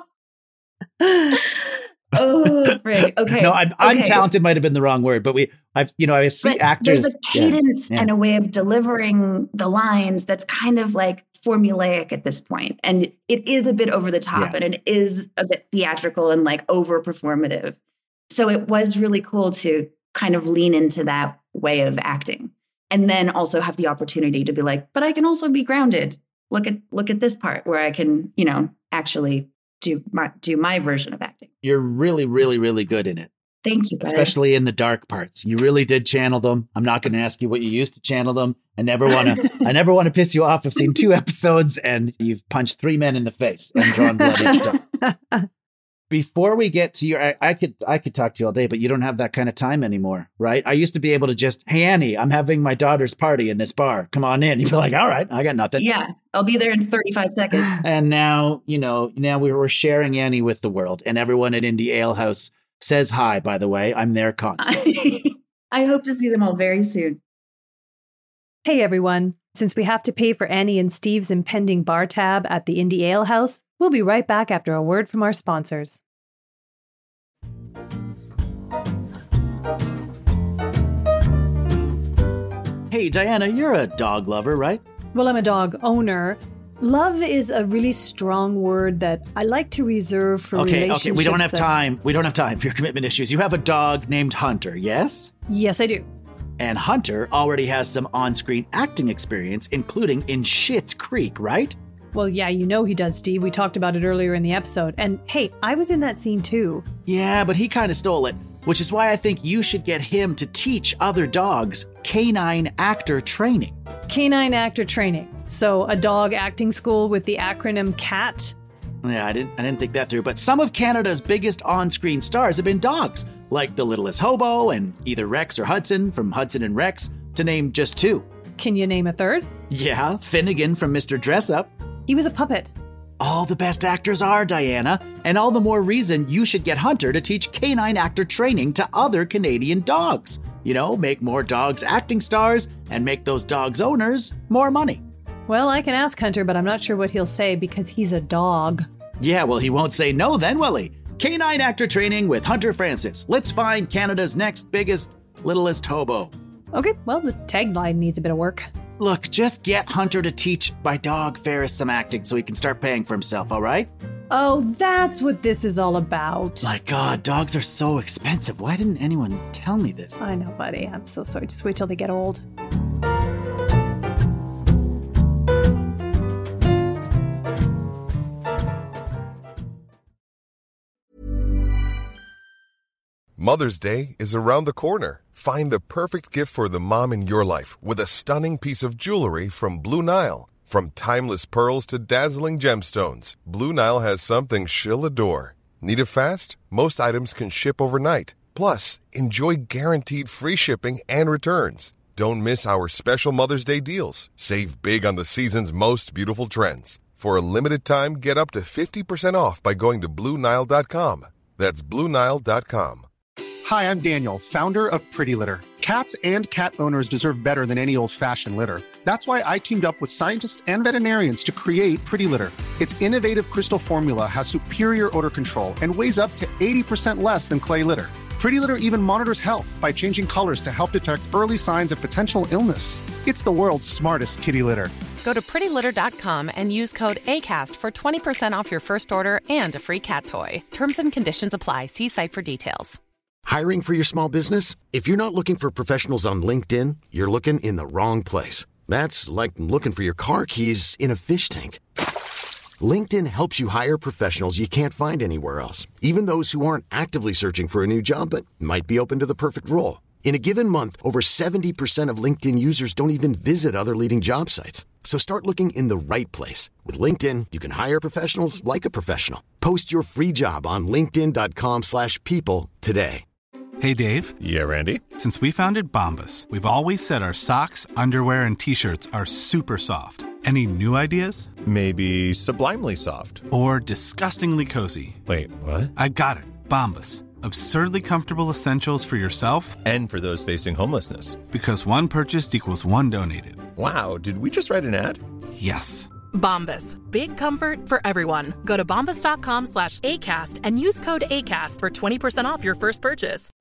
Oh, frig. Okay. No, untalented might have been the wrong word, but I see actors. There's a cadence and a way of delivering the lines that's kind of like formulaic at this point. And it is a bit over the top and it is a bit theatrical and like over performative. So it was really cool to kind of lean into that way of acting and then also have the opportunity to be like, but I can also be grounded. Look at this part where I can, actually do my version of acting. You're really, really, really good in it. Thank you, bud. Especially in the dark parts. You really did channel them. I'm not going to ask you what you used to channel them. I never want to piss you off. I've seen 2 episodes and you've punched 3 men in the face and drawn blood each time. Before we get to your, I could talk to you all day, but you don't have that kind of time anymore, right? I used to be able to just, hey, Annie, I'm having my daughter's party in this bar. Come on in. You'd be like, all right, I got nothing. Yeah, I'll be there in 35 seconds. And now, we were sharing Annie with the world, and everyone at Indie Ale House says hi, by the way. I'm there constantly. I hope to see them all very soon. Hey, everyone. Since we have to pay for Annie and Steve's impending bar tab at the Indie Ale House, we'll be right back after a word from our sponsors. Hey, Diana, you're a dog lover, right? Well, I'm a dog owner. Love is a really strong word that I like to reserve for relationships. Okay, we don't have time. We don't have time for your commitment issues. You have a dog named Hunter, yes? Yes, I do. And Hunter already has some on-screen acting experience, including in Schitt's Creek, right? Well, yeah, he does, Steve. We talked about it earlier in the episode. And hey, I was in that scene too. Yeah, but he kind of stole it, which is why I think you should get him to teach other dogs canine actor training. Canine actor training. So a dog acting school with the acronym CAT? Yeah, I didn't think that through. But some of Canada's biggest on-screen stars have been dogs, like The Littlest Hobo and either Rex or Hudson from Hudson and Rex, to name just 2. Can you name a third? Yeah, Finnegan from Mr. Dress-Up. He was a puppet. All the best actors are, Diana, and all the more reason you should get Hunter to teach canine actor training to other Canadian dogs. Make more dogs acting stars and make those dogs' owners more money. Well, I can ask Hunter, but I'm not sure what he'll say because he's a dog. Yeah, well, he won't say no then, will he? Canine actor training with Hunter Francis. Let's find Canada's next biggest, littlest hobo. Okay, well, the tagline needs a bit of work. Look, just get Hunter to teach my dog Ferris some acting so he can start paying for himself, all right? Oh, that's what this is all about. My God, dogs are so expensive. Why didn't anyone tell me this? I know, buddy. I'm so sorry. Just wait till they get old. Mother's Day is around the corner. Find the perfect gift for the mom in your life with a stunning piece of jewelry from Blue Nile. From timeless pearls to dazzling gemstones, Blue Nile has something she'll adore. Need it fast? Most items can ship overnight. Plus, enjoy guaranteed free shipping and returns. Don't miss our special Mother's Day deals. Save big on the season's most beautiful trends. For a limited time, get up to 50% off by going to BlueNile.com. That's BlueNile.com. Hi, I'm Daniel, founder of Pretty Litter. Cats and cat owners deserve better than any old-fashioned litter. That's why I teamed up with scientists and veterinarians to create Pretty Litter. Its innovative crystal formula has superior odor control and weighs up to 80% less than clay litter. Pretty Litter even monitors health by changing colors to help detect early signs of potential illness. It's the world's smartest kitty litter. Go to prettylitter.com and use code ACAST for 20% off your first order and a free cat toy. Terms and conditions apply. See site for details. Hiring for your small business? If you're not looking for professionals on LinkedIn, you're looking in the wrong place. That's like looking for your car keys in a fish tank. LinkedIn helps you hire professionals you can't find anywhere else, even those who aren't actively searching for a new job but might be open to the perfect role. In a given month, over 70% of LinkedIn users don't even visit other leading job sites. So start looking in the right place. With LinkedIn, you can hire professionals like a professional. Post your free job on linkedin.com/people today. Hey, Dave. Yeah, Randy. Since we founded Bombas, we've always said our socks, underwear, and T-shirts are super soft. Any new ideas? Maybe sublimely soft. Or disgustingly cozy. Wait, what? I got it. Bombas. Absurdly comfortable essentials for yourself And for those facing homelessness. Because one purchased equals one donated. Wow, did we just write an ad? Yes. Bombas. Big comfort for everyone. Go to bombas.com/ACAST and use code ACAST for 20% off your first purchase.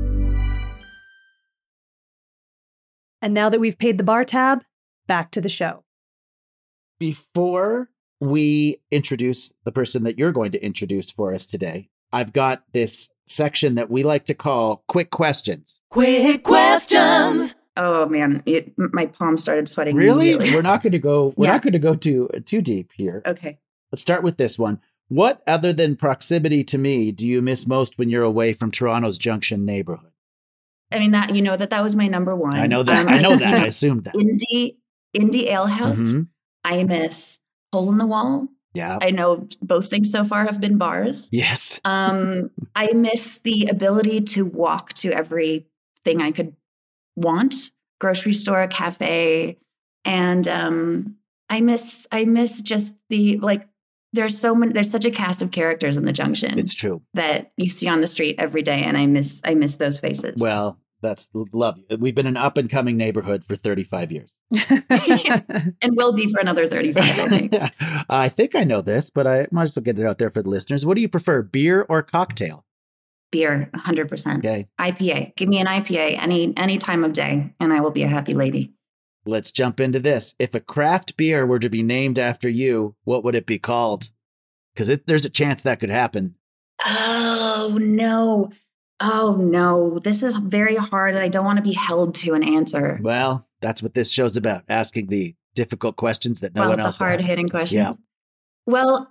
And now that we've paid the bar tab, back to the show. Before we introduce the person that you're going to introduce for us today, I've got this section that we like to call Quick Questions. Quick questions. Oh man, my palms started sweating. Really? We're not going to go. We're not going to go too deep here. Okay. Let's start with this one. What, other than proximity to me, do you miss most when you're away from Toronto's Junction neighborhood? I mean, that that was my number one. I know that. I know that. I assumed that. Indie Ale House. Mm-hmm. I miss Hole in the Wall. Yeah. I know both things so far have been bars. Yes. I miss the ability to walk to everything I could want, grocery store, cafe. And I miss just the, there's such a cast of characters in the Junction. It's true. That you see on the street every day. And I miss those faces. Well, that's love you. We've been an up and coming neighborhood for 35 years. And will be for another 35, I think. I think I know this, but I might as well get it out there for the listeners. What do you prefer, beer or cocktail? Beer, 100%. Okay. IPA. Give me an IPA any time of day, and I will be a happy lady. Let's jump into this. If a craft beer were to be named after you, what would it be called? Because there's a chance that could happen. Oh, no. This is very hard, and I don't want to be held to an answer. Well, that's what this show's about, asking the difficult questions that no one else asks. The hard-hitting questions. Yeah. Well,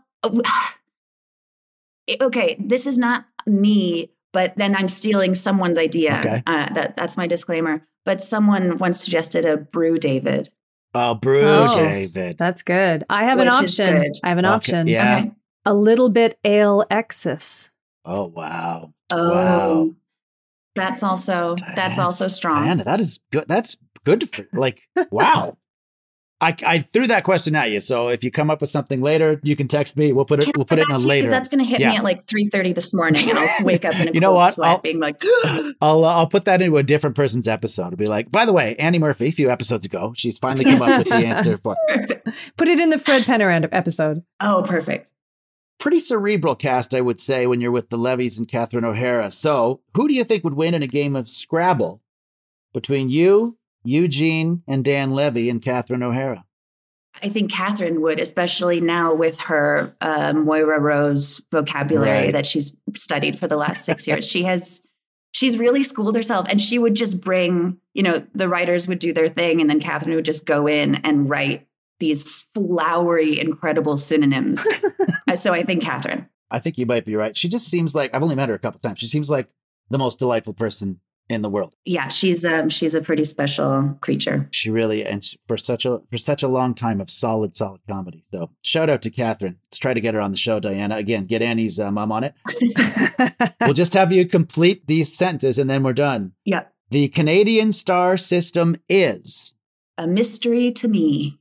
okay, this is not me, but then I'm stealing someone's idea. Okay. That's my disclaimer. But someone once suggested a Brew David. Oh, Brew David. That's good. I have an option. Yeah. Okay. A Little Bit Ale Exis. Oh, wow. Oh, wow. That's also strong. Diana, that is good. That's good. Wow. I threw that question at you. So if you come up with something later, you can text me. We'll put it in a later. Because that's going to hit me at 3:30 this morning, and I'll wake up in a cold sweat, being like, I'll put that into a different person's episode. It'll be like, by the way, Annie Murphy, a few episodes ago, she's finally come up with the answer for. Put it in the Fred Penner episode. Oh, perfect. Pretty cerebral cast, I would say, when you're with the Levies and Catherine O'Hara. So who do you think would win in a game of Scrabble between you, Eugene, and Dan Levy and Catherine O'Hara? I think Catherine would, especially now with her Moira Rose vocabulary that she's studied for the last 6 years. She's really schooled herself, and she would just bring, the writers would do their thing, and then Catherine would just go in and write these flowery, incredible synonyms. So I think Catherine. I think you might be right. She just seems like, I've only met her a couple times. She seems like the most delightful person in the world. Yeah, she's a pretty special creature. She really, and for such a long time of solid comedy. So shout out to Catherine. Let's try to get her on the show, Diana. Again, get Annie's mom on it. We'll just have you complete these sentences and then we're done. Yeah. The Canadian star system is a mystery to me.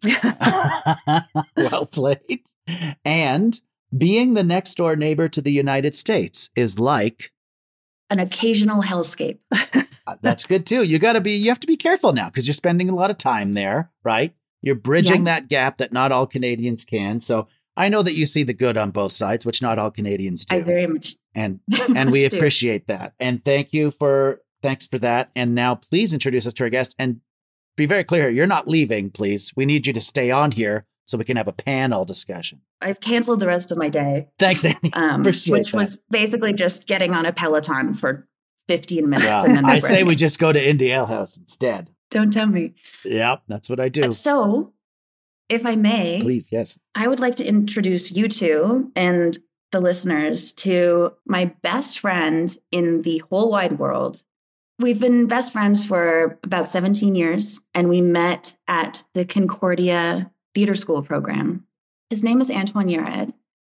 Well played. And being the next door neighbor to the United States is like an occasional hellscape. That's good too. You have to be careful now because you're spending a lot of time there, right? You're bridging that gap that not all Canadians can. So I know that you see the good on both sides, which not all Canadians do. I very much and we appreciate that. And thanks for that. And now please introduce us to our guest and be very clear here. You're not leaving, please. We need you to stay on here so we can have a panel discussion. I've canceled the rest of my day. Thanks, Annie. Which was basically just getting on a Peloton for 15 minutes. And then I say we just go to Indie Ale House instead. Don't tell me. Yep, that's what I do. So, if I may, please, yes. I would like to introduce you two and the listeners to my best friend in the whole wide world. We've been best friends for about 17 years, and we met at the Concordia Theater School program. His name is Antoine Yared.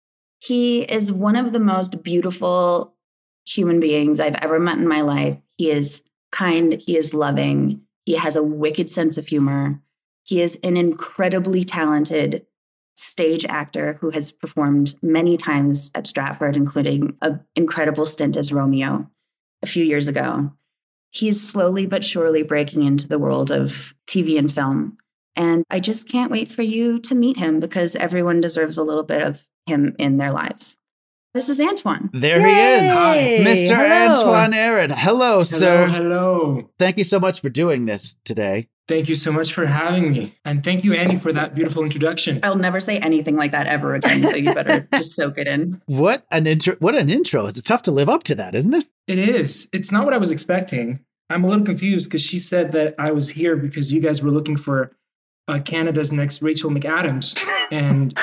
He is one of the most beautiful human beings I've ever met in my life. He is kind. He is loving. He has a wicked sense of humor. He is an incredibly talented stage actor who has performed many times at Stratford, including an incredible stint as Romeo a few years ago. He's slowly but surely breaking into the world of TV and film. And I just can't wait for you to meet him because everyone deserves a little bit of him in their lives. This is Antoine. There he is, Mr. Hello. Antoine Yared. Hello, sir. Hello. Thank you so much for doing this today. Thank you so much for having me. And thank you, Annie, for that beautiful introduction. I'll never say anything like that ever again, so you better just soak it in. What an intro. It's tough to live up to that, isn't it? It is. It's not what I was expecting. I'm a little confused because she said that I was here because you guys were looking for Canada's next Rachel McAdams. And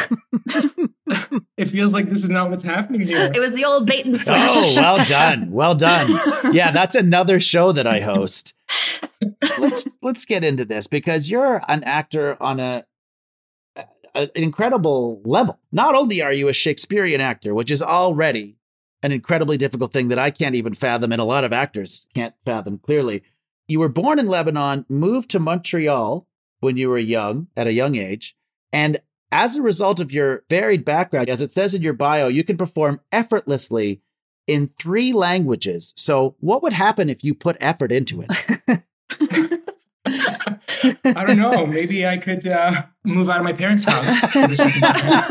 it feels like this is not what's happening here. It was the old bait and switch. Oh, well done. Well done. Yeah, that's another show that I host. Let's get into this because you're an actor on an incredible level. Not only are you a Shakespearean actor, which is already an incredibly difficult thing that I can't even fathom, and a lot of actors can't fathom clearly. You were born in Lebanon, moved to Montreal when you were at a young age, and as a result of your varied background, as it says in your bio, you can perform effortlessly in 3 languages. So what would happen if you put effort into it? I don't know. Maybe I could move out of my parents' house for the second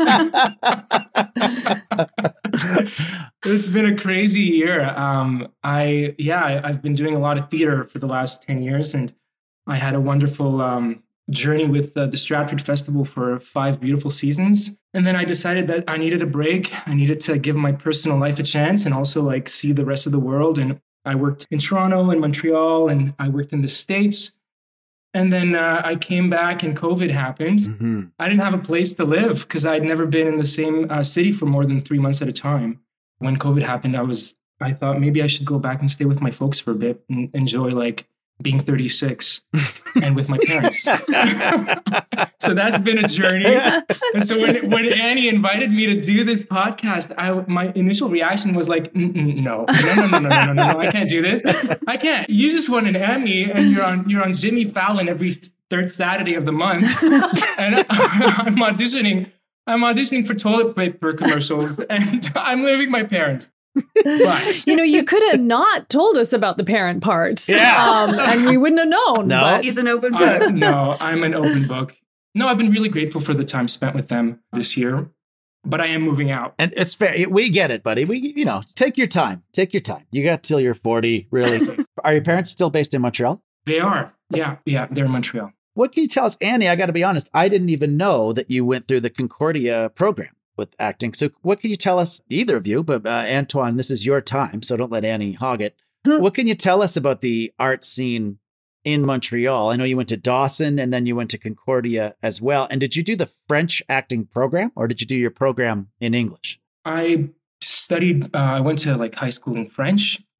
time. It's been a crazy year. I've been doing a lot of theater for the last 10 years, and I had a wonderful journey with the Stratford Festival for 5 beautiful seasons. And then I decided that I needed a break. I needed to give my personal life a chance and also see the rest of the world. And I worked in Toronto and Montreal, and I worked in the States. And then I came back and COVID happened. Mm-hmm. I didn't have a place to live because I'd never been in the same city for more than 3 months at a time. When COVID happened, I thought maybe I should go back and stay with my folks for a bit and enjoy being 36 and with my parents. So that's been a journey. And so when Annie invited me to do this podcast, my initial reaction was no, I can't do this. I can't. You just won an Emmy and you're on Jimmy Fallon every 3rd Saturday of the month. And I'm auditioning for toilet paper commercials and I'm living with my parents. But you could have not told us about the parent part. Yeah. And we wouldn't have known. No. But he's an open book. No, I'm an open book. No, I've been really grateful for the time spent with them this year, but I am moving out. And it's fair. We get it, buddy. Take your time. Take your time. You got till you're 40, really. Are your parents still based in Montreal? They are. Yeah, they're in Montreal. What can you tell us, Annie? I got to be honest. I didn't even know that you went through the Concordia program with acting. So what can you tell us, either of you, but Antoine, this is your time, so don't let Annie hog it. What can you tell us about the art scene in Montreal? I know you went to Dawson and then you went to Concordia as well. And did you do the French acting program or did you do your program in English? I studied, I went to high school in French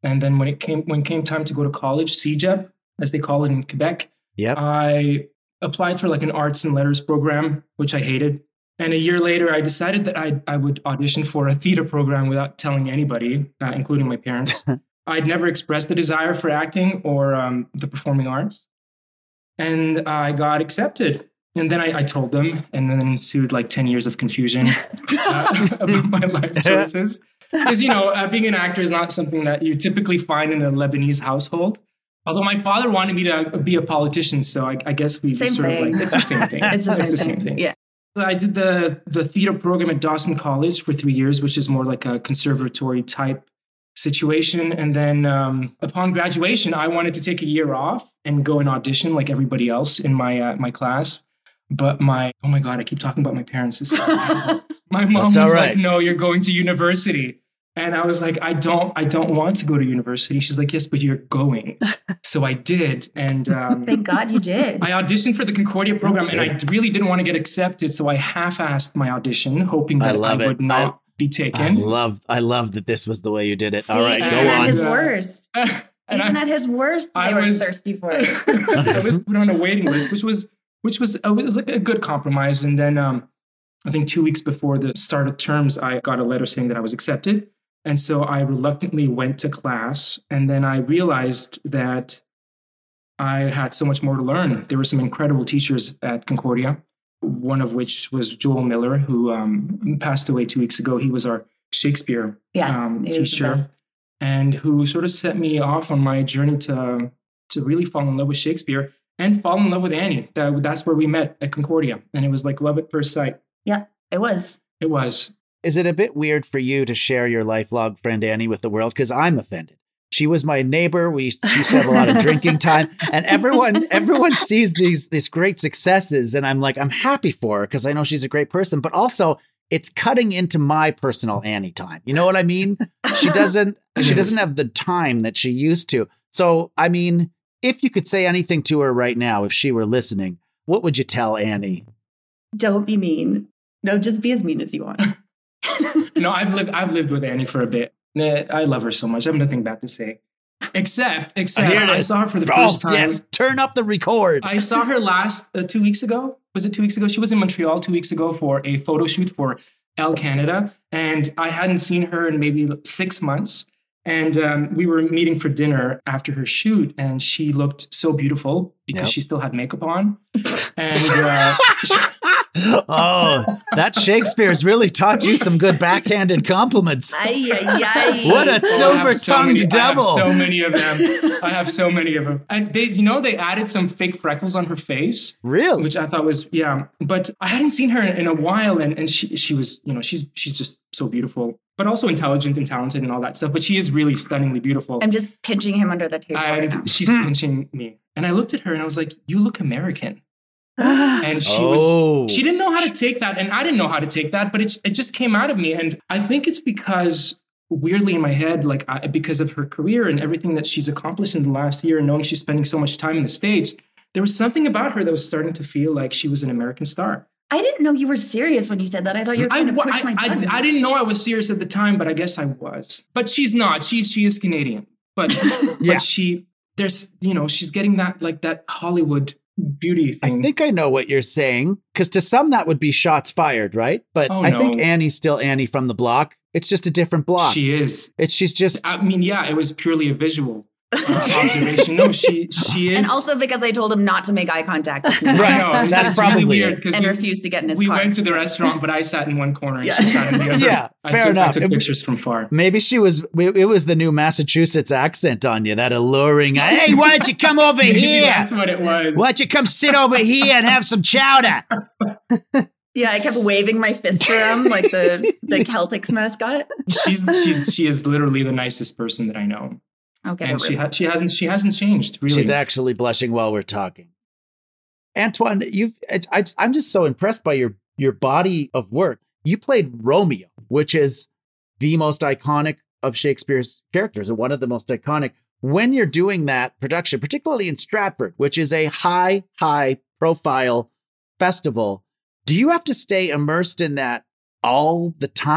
And then when came time to go to college, CEGEP, as they call it in Quebec, Yep. I applied for like an arts and letters program, which I hated. And a year later, I decided that I would audition for a theater program without telling anybody, including my parents. I'd never expressed the desire for acting or the performing arts. And I got accepted. And then I told them, and then ensued like 10 years of confusion about my life choices. Because, being an actor is not something that you typically find in a Lebanese household. Although my father wanted me to be a politician, so I guess we same sort thing. of like, it's the same thing. It's the same thing. Yeah. I did the theater program at Dawson College for 3 years, which is more like a conservatory type situation. And then upon graduation, I wanted to take a year off and go and audition like everybody else in my class. But oh my God, I keep talking about my parents. My mom was like, no, you're going to university. And I was like, I don't want to go to university. She's like, yes, but you're going. So I did. And thank God you did. I auditioned for the Concordia program and I really didn't want to get accepted. So I half-assed my audition, hoping that I would not be taken. I love that this was the way you did it. See, all right, go even on. at his worst. Even at his worst, they were thirsty for it. I was put on a waiting list, which was like a good compromise. And then I think 2 weeks before the start of terms, I got a letter saying that I was accepted. And so I reluctantly went to class. And then I realized that I had so much more to learn. There were some incredible teachers at Concordia, one of which was Joel Miller, who passed away 2 weeks ago. He was our Shakespeare teacher, and who sort of set me off on my journey to really fall in love with Shakespeare and fall in love with Annie. That's where we met at Concordia. And it was like love at first sight. Yeah, it was. It was. Is it a bit weird for you to share your lifelong friend Annie with the world? Because I'm offended. She was my neighbor. She used to have a lot of drinking time, and everyone sees these great successes, and I'm like, I'm happy for her because I know she's a great person. But also, it's cutting into my personal Annie time. You know what I mean? She doesn't have the time that she used to. So, I mean, if you could say anything to her right now, if she were listening, what would you tell Annie? Don't be mean. No, just be as mean as you want. No, I've lived with Annie for a bit. I love her so much. I have nothing bad to say. Except I saw her for the first time. Yes, turn up the record. I saw her last 2 weeks ago. Was it 2 weeks ago? She was in Montreal 2 weeks ago for a photo shoot for Elle Canada. And I hadn't seen her in maybe 6 months. And we were meeting for dinner after her shoot. And she looked so beautiful because she still had makeup on. And oh, that Shakespeare's really taught you some good backhanded compliments. What a silver-tongued devil. I have so many of them. And they added some fake freckles on her face. Really? Which I thought was, But I hadn't seen her in a while. And she was, she's just so beautiful, but also intelligent and talented and all that stuff. But she is really stunningly beautiful. I'm just pinching him under the table right now. She's pinching me. And I looked at her and I was like, you look American. And she didn't know how to take that. And I didn't know how to take that, but it just came out of me. And I think it's because weirdly in my head, because of her career and everything that she's accomplished in the last year and knowing she's spending so much time in the States, there was something about her that was starting to feel like she was an American star. I didn't know you were serious when you said that. I thought you were trying to push my buttons. I didn't know I was serious at the time, but I guess I was. But she's not. She is Canadian. But but she's getting that Hollywood beauty thing. I think I know what you're saying, because to some that would be shots fired, right? But I think Annie's still Annie from the block. It's just a different block. She is. She's just. I mean, it was purely a visual observation. No, she is. And also because I told him not to make eye contact with me. Right. That's probably really weird. And refused to get in his car. We went to the restaurant, but I sat in one corner and she sat in the other. Yeah, fair enough. I took pictures from far. Maybe it was the new Massachusetts accent on you, that alluring, hey, why don't you come over here? That's what it was. Why don't you come sit over here and have some chowder? Yeah, I kept waving my fist around like the Celtics mascot. She is literally the nicest person that I know. Okay, and she hasn't changed. Really, she's actually blushing while we're talking. Antoine, I'm just so impressed by your body of work. You played Romeo, which is the most iconic of Shakespeare's characters, and one of the most iconic. When you're doing that production, particularly in Stratford, which is a high profile festival, do you have to stay immersed in that all the time?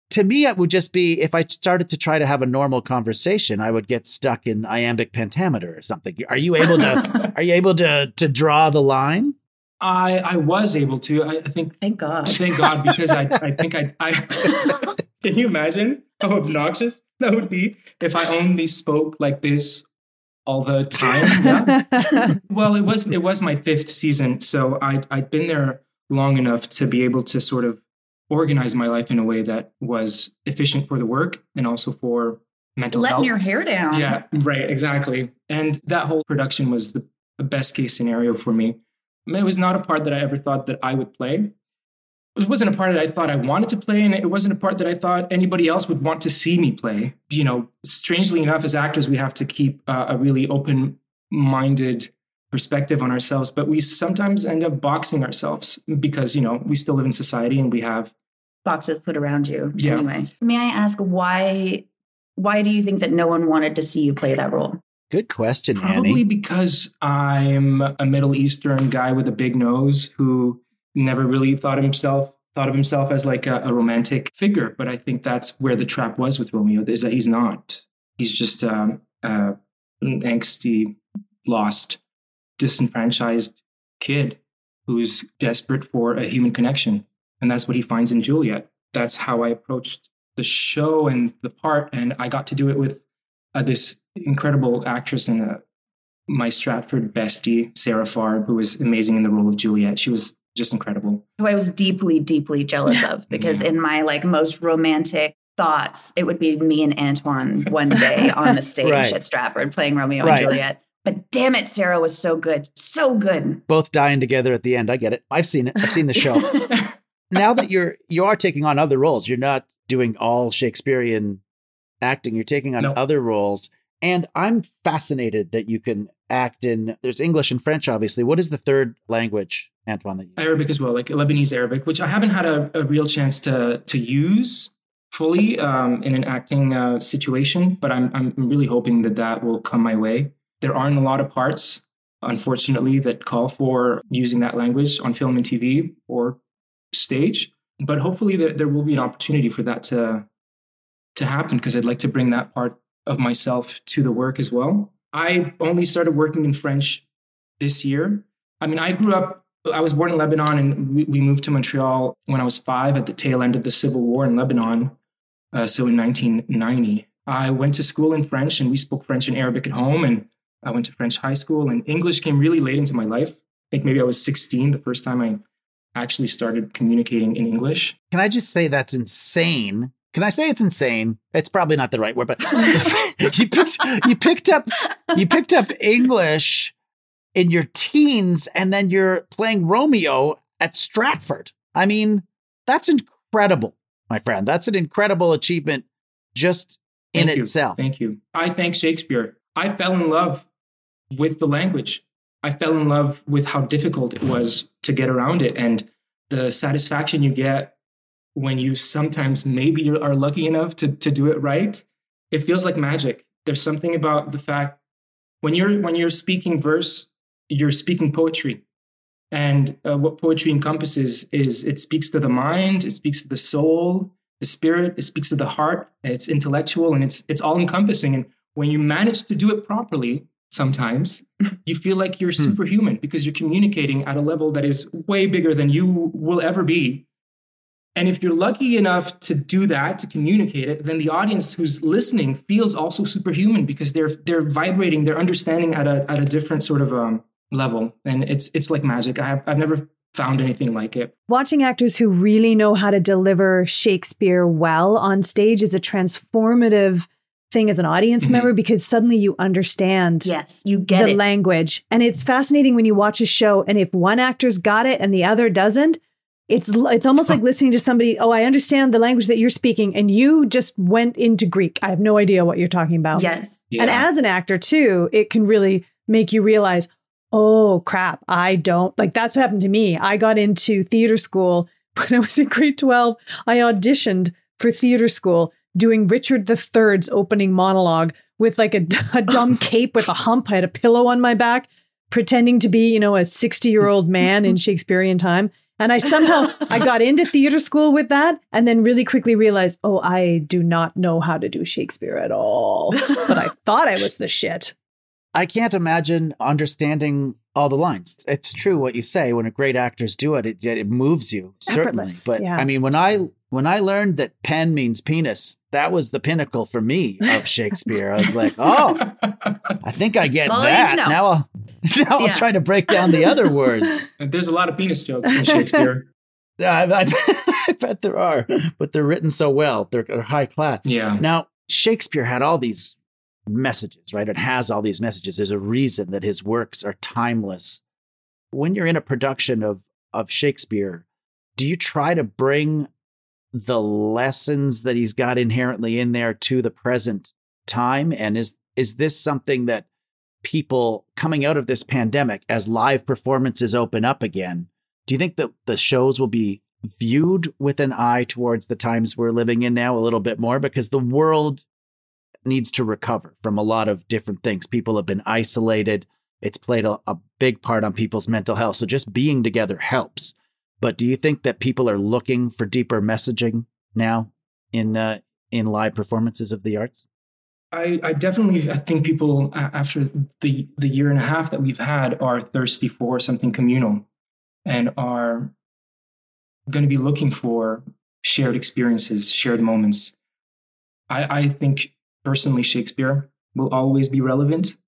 to me, it would just be if I started to try to have a normal conversation, I would get stuck in iambic pentameter or something. Are you able to draw the line? I was able to. I think. Thank God. Thank God, because I think I can you imagine how obnoxious that would be if I only spoke like this all the time? Yeah. Well, it was my 5th season, so I'd been there long enough to be able to sort of organize my life in a way that was efficient for the work and also for mental health. Letting your hair down. Yeah, right, exactly. And that whole production was the best case scenario for me. I mean, it was not a part that I ever thought that I would play. It wasn't a part that I thought I wanted to play, and it wasn't a part that I thought anybody else would want to see me play. You know, strangely enough, as actors, we have to keep a really open-minded perspective on ourselves, but we sometimes end up boxing ourselves because, you know, we still live in society and we have boxes put around you. Yeah. Anyway, may I ask why do you think that no one wanted to see you play that role? Good question, Probably Annie. because I'm a Middle Eastern guy with a big nose who never really thought of himself as like a romantic figure. But I think that's where the trap was with Romeo, is that he's not. He's just an angsty, lost, disenfranchised kid who's desperate for a human connection. And that's what he finds in Juliet. That's how I approached the show and the part. And I got to do it with this incredible actress and my Stratford bestie, Sarah Farb, who was amazing in the role of Juliet. She was just incredible. Who I was deeply, deeply jealous of, because in my like most romantic thoughts, it would be me and Antoine one day on the stage at Stratford playing Romeo and Juliet. But damn it, Sarah was so good. So good. Both dying together at the end. I get it. I've seen it. I've seen the show. Now that you are taking on other roles, you're not doing all Shakespearean acting. You're taking on other roles. And I'm fascinated that you can act in, there's English and French, obviously. What is the third language, Antoine? That you Arabic as well, like Lebanese Arabic, which I haven't had a real chance to use fully in an acting situation, but I'm really hoping that will come my way. There aren't a lot of parts, unfortunately, that call for using that language on film and TV or stage, but hopefully there will be an opportunity for that to happen, because I'd like to bring that part of myself to the work as well. I only started working in French this year. I mean, I was born in Lebanon, and we moved to Montreal when I was 5 at the tail end of the civil war in Lebanon. So in 1990, I went to school in French, and we spoke French and Arabic at home. And I went to French high school, and English came really late into my life. I think maybe I was 16 the first time I actually started communicating in English. Can I just say that's insane? Can I say it's insane? It's probably not the right word, but you picked up English in your teens, and then you're playing Romeo at Stratford. I mean, that's incredible, my friend. That's an incredible achievement just in itself. Thank you. I thank Shakespeare. I fell in love with the language. I fell in love with how difficult it was to get around it, and the satisfaction you get when you sometimes maybe are lucky enough to do it right. It feels like magic. There's something about the fact when you're speaking verse, you're speaking poetry. And what poetry encompasses is it speaks to the mind, it speaks to the soul, the spirit, it speaks to the heart, it's intellectual, and it's all encompassing. And when you manage to do it properly, sometimes you feel like you're superhuman, because you're communicating at a level that is way bigger than you will ever be. And if you're lucky enough to do that, to communicate it, then the audience who's listening feels also superhuman, because they're vibrating, they're understanding at a different sort of level. And it's like magic. I've never found anything like it. Watching actors who really know how to deliver Shakespeare well on stage is a transformative thing as an audience member, because suddenly you understand you get the it. language. And it's fascinating when you watch a show, and if one actor's got it and the other doesn't, it's almost like listening to somebody, I understand the language that you're speaking, and you just went into Greek. I have no idea what you're talking about. Yes. Yeah. And as an actor too, it can really make you realize, oh crap, I don't, like that's what happened to me. I got into theater school when I was in grade 12. I auditioned for theater school doing Richard III's opening monologue with like a dumb cape with a hump. I had a pillow on my back, pretending to be, a 60-year-old man in Shakespearean time. And I got into theater school with that and then really quickly realized, oh, I do not know how to do Shakespeare at all. But I thought I was the shit. I can't imagine understanding all the lines. It's true what you say. When great actors do it, it moves you, certainly. Effortless, But yeah. I mean, when I learned that pen means penis, that was the pinnacle for me of Shakespeare. I was like, oh, I think I get that. Now I'll try to break down the other words. There's a lot of penis jokes in Shakespeare. I bet there are, but they're written so well. They're high class. Yeah. Now, Shakespeare had all these messages, right? It has all these messages. There's a reason that his works are timeless. When you're in a production of Shakespeare, do you try to bring the lessons that he's got inherently in there to the present time? And is this something that people coming out of this pandemic, as live performances open up again, do you think that the shows will be viewed with an eye towards the times we're living in now a little bit more? Because the world needs to recover from a lot of different things. People have been isolated. It's played a big part on people's mental health. So just being together helps. But do you think that people are looking for deeper messaging now in live performances of the arts? I think people, after the year and a half that we've had, are thirsty for something communal and are going to be looking for shared experiences, shared moments. I think personally Shakespeare will always be relevant.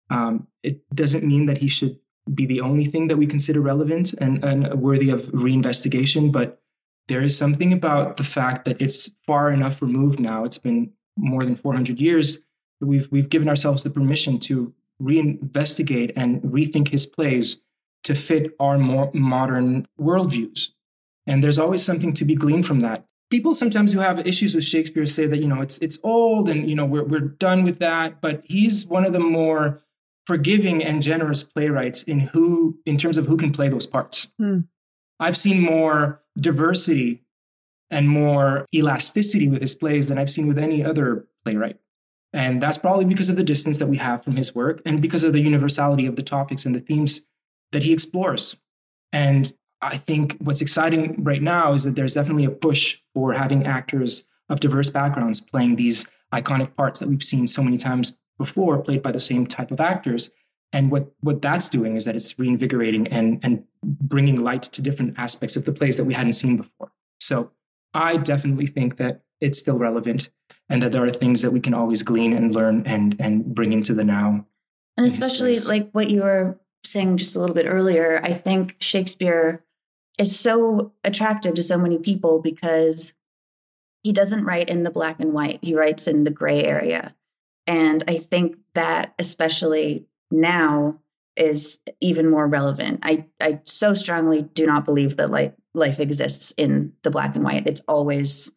It doesn't mean that he should be the only thing that we consider relevant and worthy of reinvestigation, but there is something about the fact that it's far enough removed now. It's been more than 400 years that we've given ourselves the permission to reinvestigate and rethink his plays to fit our more modern worldviews. And there's always something to be gleaned from that. People sometimes who have issues with Shakespeare say that, it's old and, we're done with that. But he's one of the more forgiving and generous playwrights in terms of who can play those parts. I've seen more diversity and more elasticity with his plays than I've seen with any other playwright. And that's probably because of the distance that we have from his work and because of the universality of the topics and the themes that he explores. And I think what's exciting right now is that there's definitely a push for having actors of diverse backgrounds playing these iconic parts that we've seen so many times before, played by the same type of actors. And what that's doing is that it's reinvigorating and bringing light to different aspects of the plays that we hadn't seen before. So I definitely think that it's still relevant and that there are things that we can always glean and learn and bring into the now. And especially like what you were saying just a little bit earlier, I think Shakespeare is so attractive to so many people because he doesn't write in the black and white. He writes in the gray area. And I think that especially now is even more relevant. I so strongly do not believe that life exists in the black and white. It's always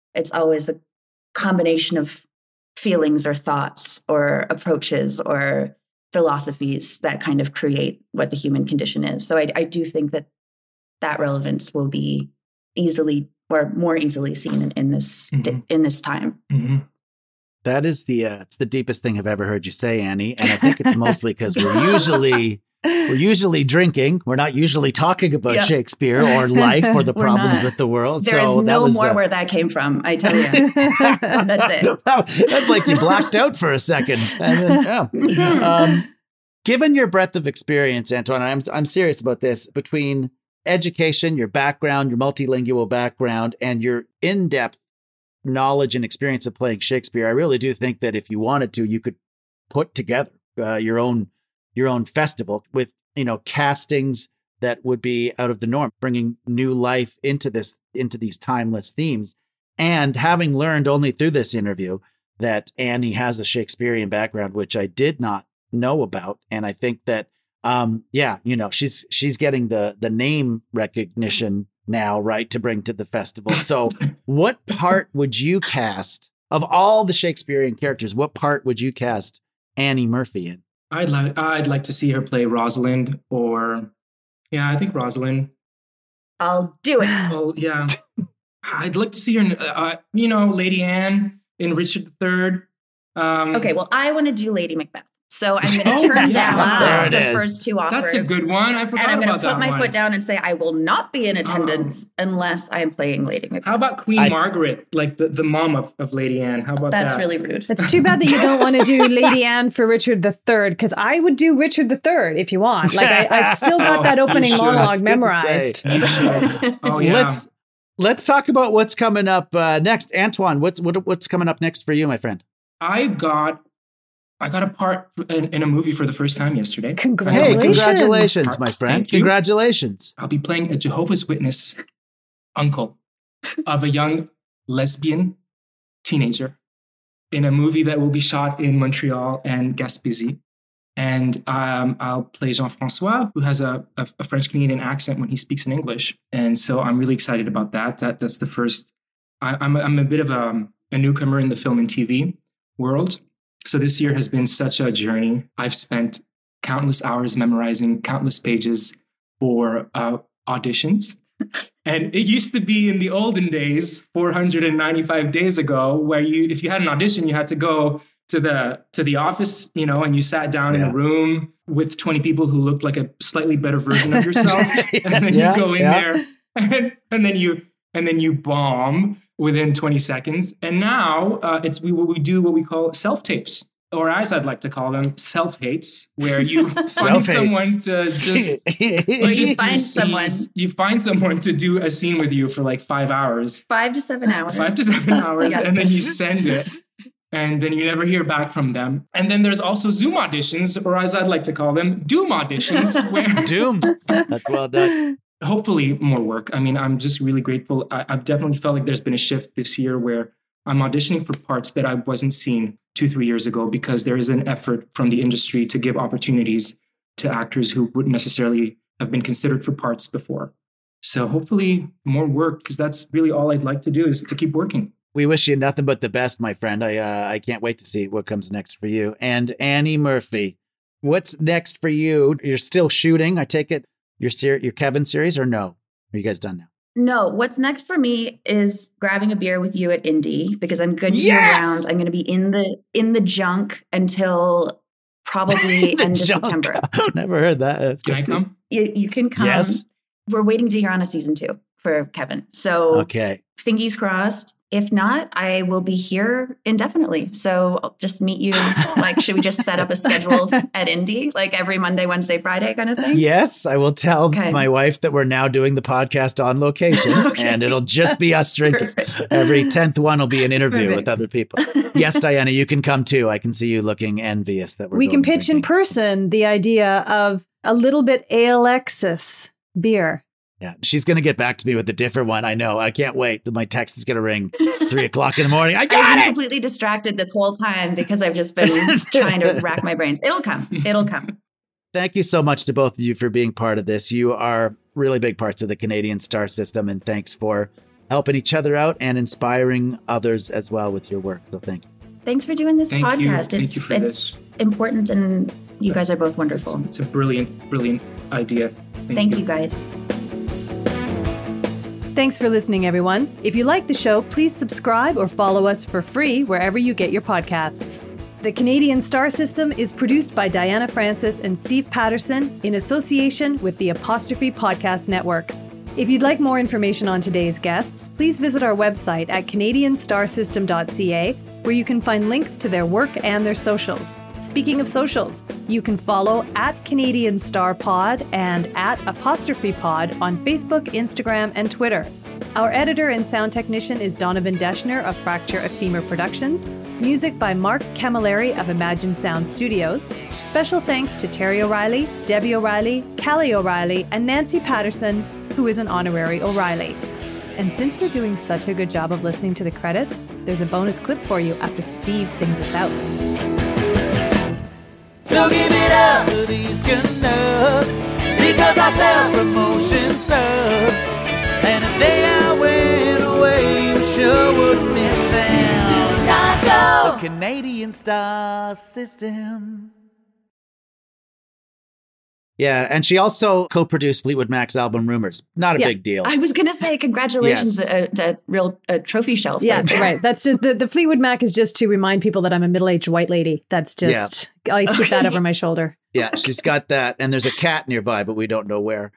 a combination of feelings or thoughts or approaches or philosophies that kind of create what the human condition is. So I do think that relevance will be easily or more easily seen in this in this time. Mm-hmm. That is it's the deepest thing I've ever heard you say, Annie. And I think it's mostly because we're usually drinking. We're not usually talking about Shakespeare or life or the problems with the world. There is no more where that came from, I tell you. That's it. That's like you blacked out for a second. And then, given your breadth of experience, Antoine, I'm serious about this, between education, your background, your multilingual background, and your in-depth knowledge and experience of playing Shakespeare, I really do think that if you wanted to, you could put together your own festival with, castings that would be out of the norm, bringing new life into these timeless themes. And having learned only through this interview that Annie has a Shakespearean background, which I did not know about. And I think that, she's getting the name recognition now, right, to bring to the festival. So what part would you cast of all the Shakespearean characters? What part would you cast Annie Murphy in? I'd like to see her play Rosalind, or I think Rosalind. I'll do it. Oh yeah, I'd like to see her. Lady Anne in Richard III. Okay, well, I want to do Lady Macbeth. So I'm going to turn down the first two offers. That's a good one. I forgot and I'm about that put my foot down and say I will not be in attendance unless I am playing Lady Macbeth. How about Queen Margaret, like the mom of Lady Anne? How about that? That's really rude. It's too bad that you don't want to do Lady Anne for Richard III, because I would do Richard III if you want. Like I've still got that opening monologue memorized. Oh yeah. Let's talk about what's coming up next. Antoine, what's coming up next for you, my friend? I got a part in a movie for the first time yesterday. Congratulations. Hey, congratulations, my friend. Thank you. Congratulations. I'll be playing a Jehovah's Witness uncle of a young lesbian teenager in a movie that will be shot in Montreal and Gaspésie. And I'll play Jean-François, who has a French-Canadian accent when he speaks in English. And so I'm really excited about that. That's the first. I'm a bit of a newcomer in the film and TV world. So this year has been such a journey. I've spent countless hours memorizing countless pages for auditions. And it used to be in the olden days, 495 days ago, where if you had an audition, you had to go to the office, and you sat down in a room with 20 people who looked like a slightly better version of yourself. And then you go in there and then you bomb within 20 seconds. And now we do what we call self-tapes, or as I'd like to call them, self-hates, where you find someone to just... You find someone to do a scene with you for like 5 hours. 5 to 7 hours. 5 to 7 hours. And then you send it. And then you never hear back from them. And then there's also Zoom auditions, or as I'd like to call them, Doom auditions. Where Doom. That's well done. Hopefully more work. I mean, I'm just really grateful. I've definitely felt like there's been a shift this year where I'm auditioning for parts that I wasn't seeing 2-3 years ago, because there is an effort from the industry to give opportunities to actors who wouldn't necessarily have been considered for parts before. So hopefully more work, because that's really all I'd like to do, is to keep working. We wish you nothing but the best, my friend. I can't wait to see what comes next for you. And Annie Murphy, what's next for you? You're still shooting, I take it, your Kevin series, or no? Are you guys done now? No, what's next for me is grabbing a beer with you at Indy, because I'm good year round. I'm going to be in the junk until probably end of September. I've never heard that. That's Can I come? You can come. Yes. We're waiting to hear on a season 2 for Kevin. So okay. Fingers crossed. If not, I will be here indefinitely. So I'll just meet you. Like, should we just set up a schedule at Indy, like every Monday, Wednesday, Friday kind of thing? Yes, I will tell my wife that we're now doing the podcast on location, and it'll just be us drinking. Perfect. Every 10th one will be an interview with other people. Yes, Diana, you can come too. I can see you looking envious that we can pitch drinking in person the idea of a little bit Alexis beer. Yeah, she's going to get back to me with a different one. I know. I can't wait. My text is going to ring 3:00 in the morning. I've been completely distracted this whole time because I've just been trying to rack my brains. It'll come. It'll come. Thank you so much to both of you for being part of this. You are really big parts of the Canadian Star System, and thanks for helping each other out and inspiring others as well with your work. So thank you. Thanks for doing this podcast. It's important, and you guys are both wonderful. It's a brilliant idea. Thank you guys. Thanks for listening, everyone. If you like the show, please subscribe or follow us for free wherever you get your podcasts. The Canadian Star System is produced by Diana Francis and Steve Patterson in association with the Apostrophe Podcast Network. If you'd like more information on today's guests, please visit our website at canadianstarsystem.ca, where you can find links to their work and their socials. Speaking of socials, you can follow at Canadian Star Pod and at Apostrophe Pod on Facebook, Instagram, and Twitter. Our editor and sound technician is Donovan Deschner of Fracture Ephemera Productions. Music by Mark Camilleri of Imagine Sound Studios. Special thanks to Terry O'Reilly, Debbie O'Reilly, Callie O'Reilly, and Nancy Patterson, who is an honorary O'Reilly. And since you're doing such a good job of listening to the credits, there's a bonus clip for you after Steve sings us out. So give it up to these Canucks, because our self-promotion sucks. And if they all went away, we sure would miss them. Do not go. The Canadian Star System. Yeah, and she also co-produced Fleetwood Mac's album Rumors. Not a big deal. I was going to say congratulations to real trophy shelf. Yeah, right. That's the Fleetwood Mac is just to remind people that I'm a middle-aged white lady. That's just, I like to put that over my shoulder. Yeah, she's got that. And there's a cat nearby, but we don't know where.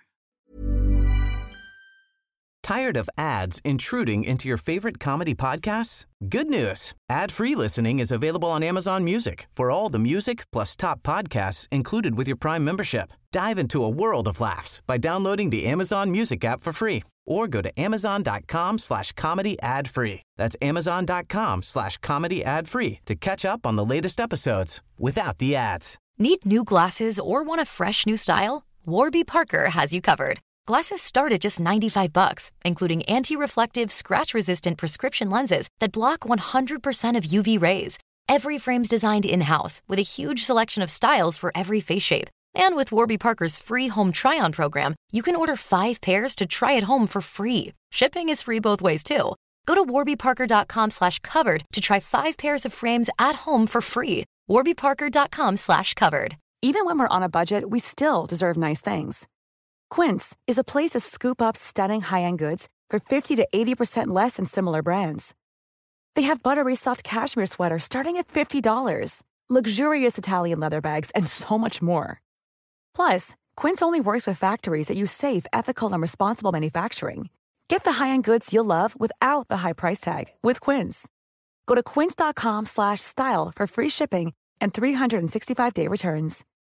Tired of ads intruding into your favorite comedy podcasts? Good news. Ad-free listening is available on Amazon Music for all the music plus top podcasts included with your Prime membership. Dive into a world of laughs by downloading the Amazon Music app for free or go to amazon.com/comedy ad-free. That's amazon.com/comedy ad-free to catch up on the latest episodes without the ads. Need new glasses or want a fresh new style? Warby Parker has you covered. Glasses start at just $95, including anti-reflective, scratch-resistant prescription lenses that block 100% of UV rays. Every frame's designed in-house with a huge selection of styles for every face shape. And with Warby Parker's free home try-on program, you can order 5 pairs to try at home for free. Shipping is free both ways, too. Go to warbyparker.com/covered to try 5 pairs of frames at home for free. warbyparker.com/covered. Even when we're on a budget, we still deserve nice things. Quince is a place to scoop up stunning high-end goods for 50 to 80% less than similar brands. They have buttery soft cashmere sweaters starting at $50, luxurious Italian leather bags, and so much more. Plus, Quince only works with factories that use safe, ethical, and responsible manufacturing. Get the high-end goods you'll love without the high price tag with Quince. Go to quince.com/style for free shipping and 365-day returns.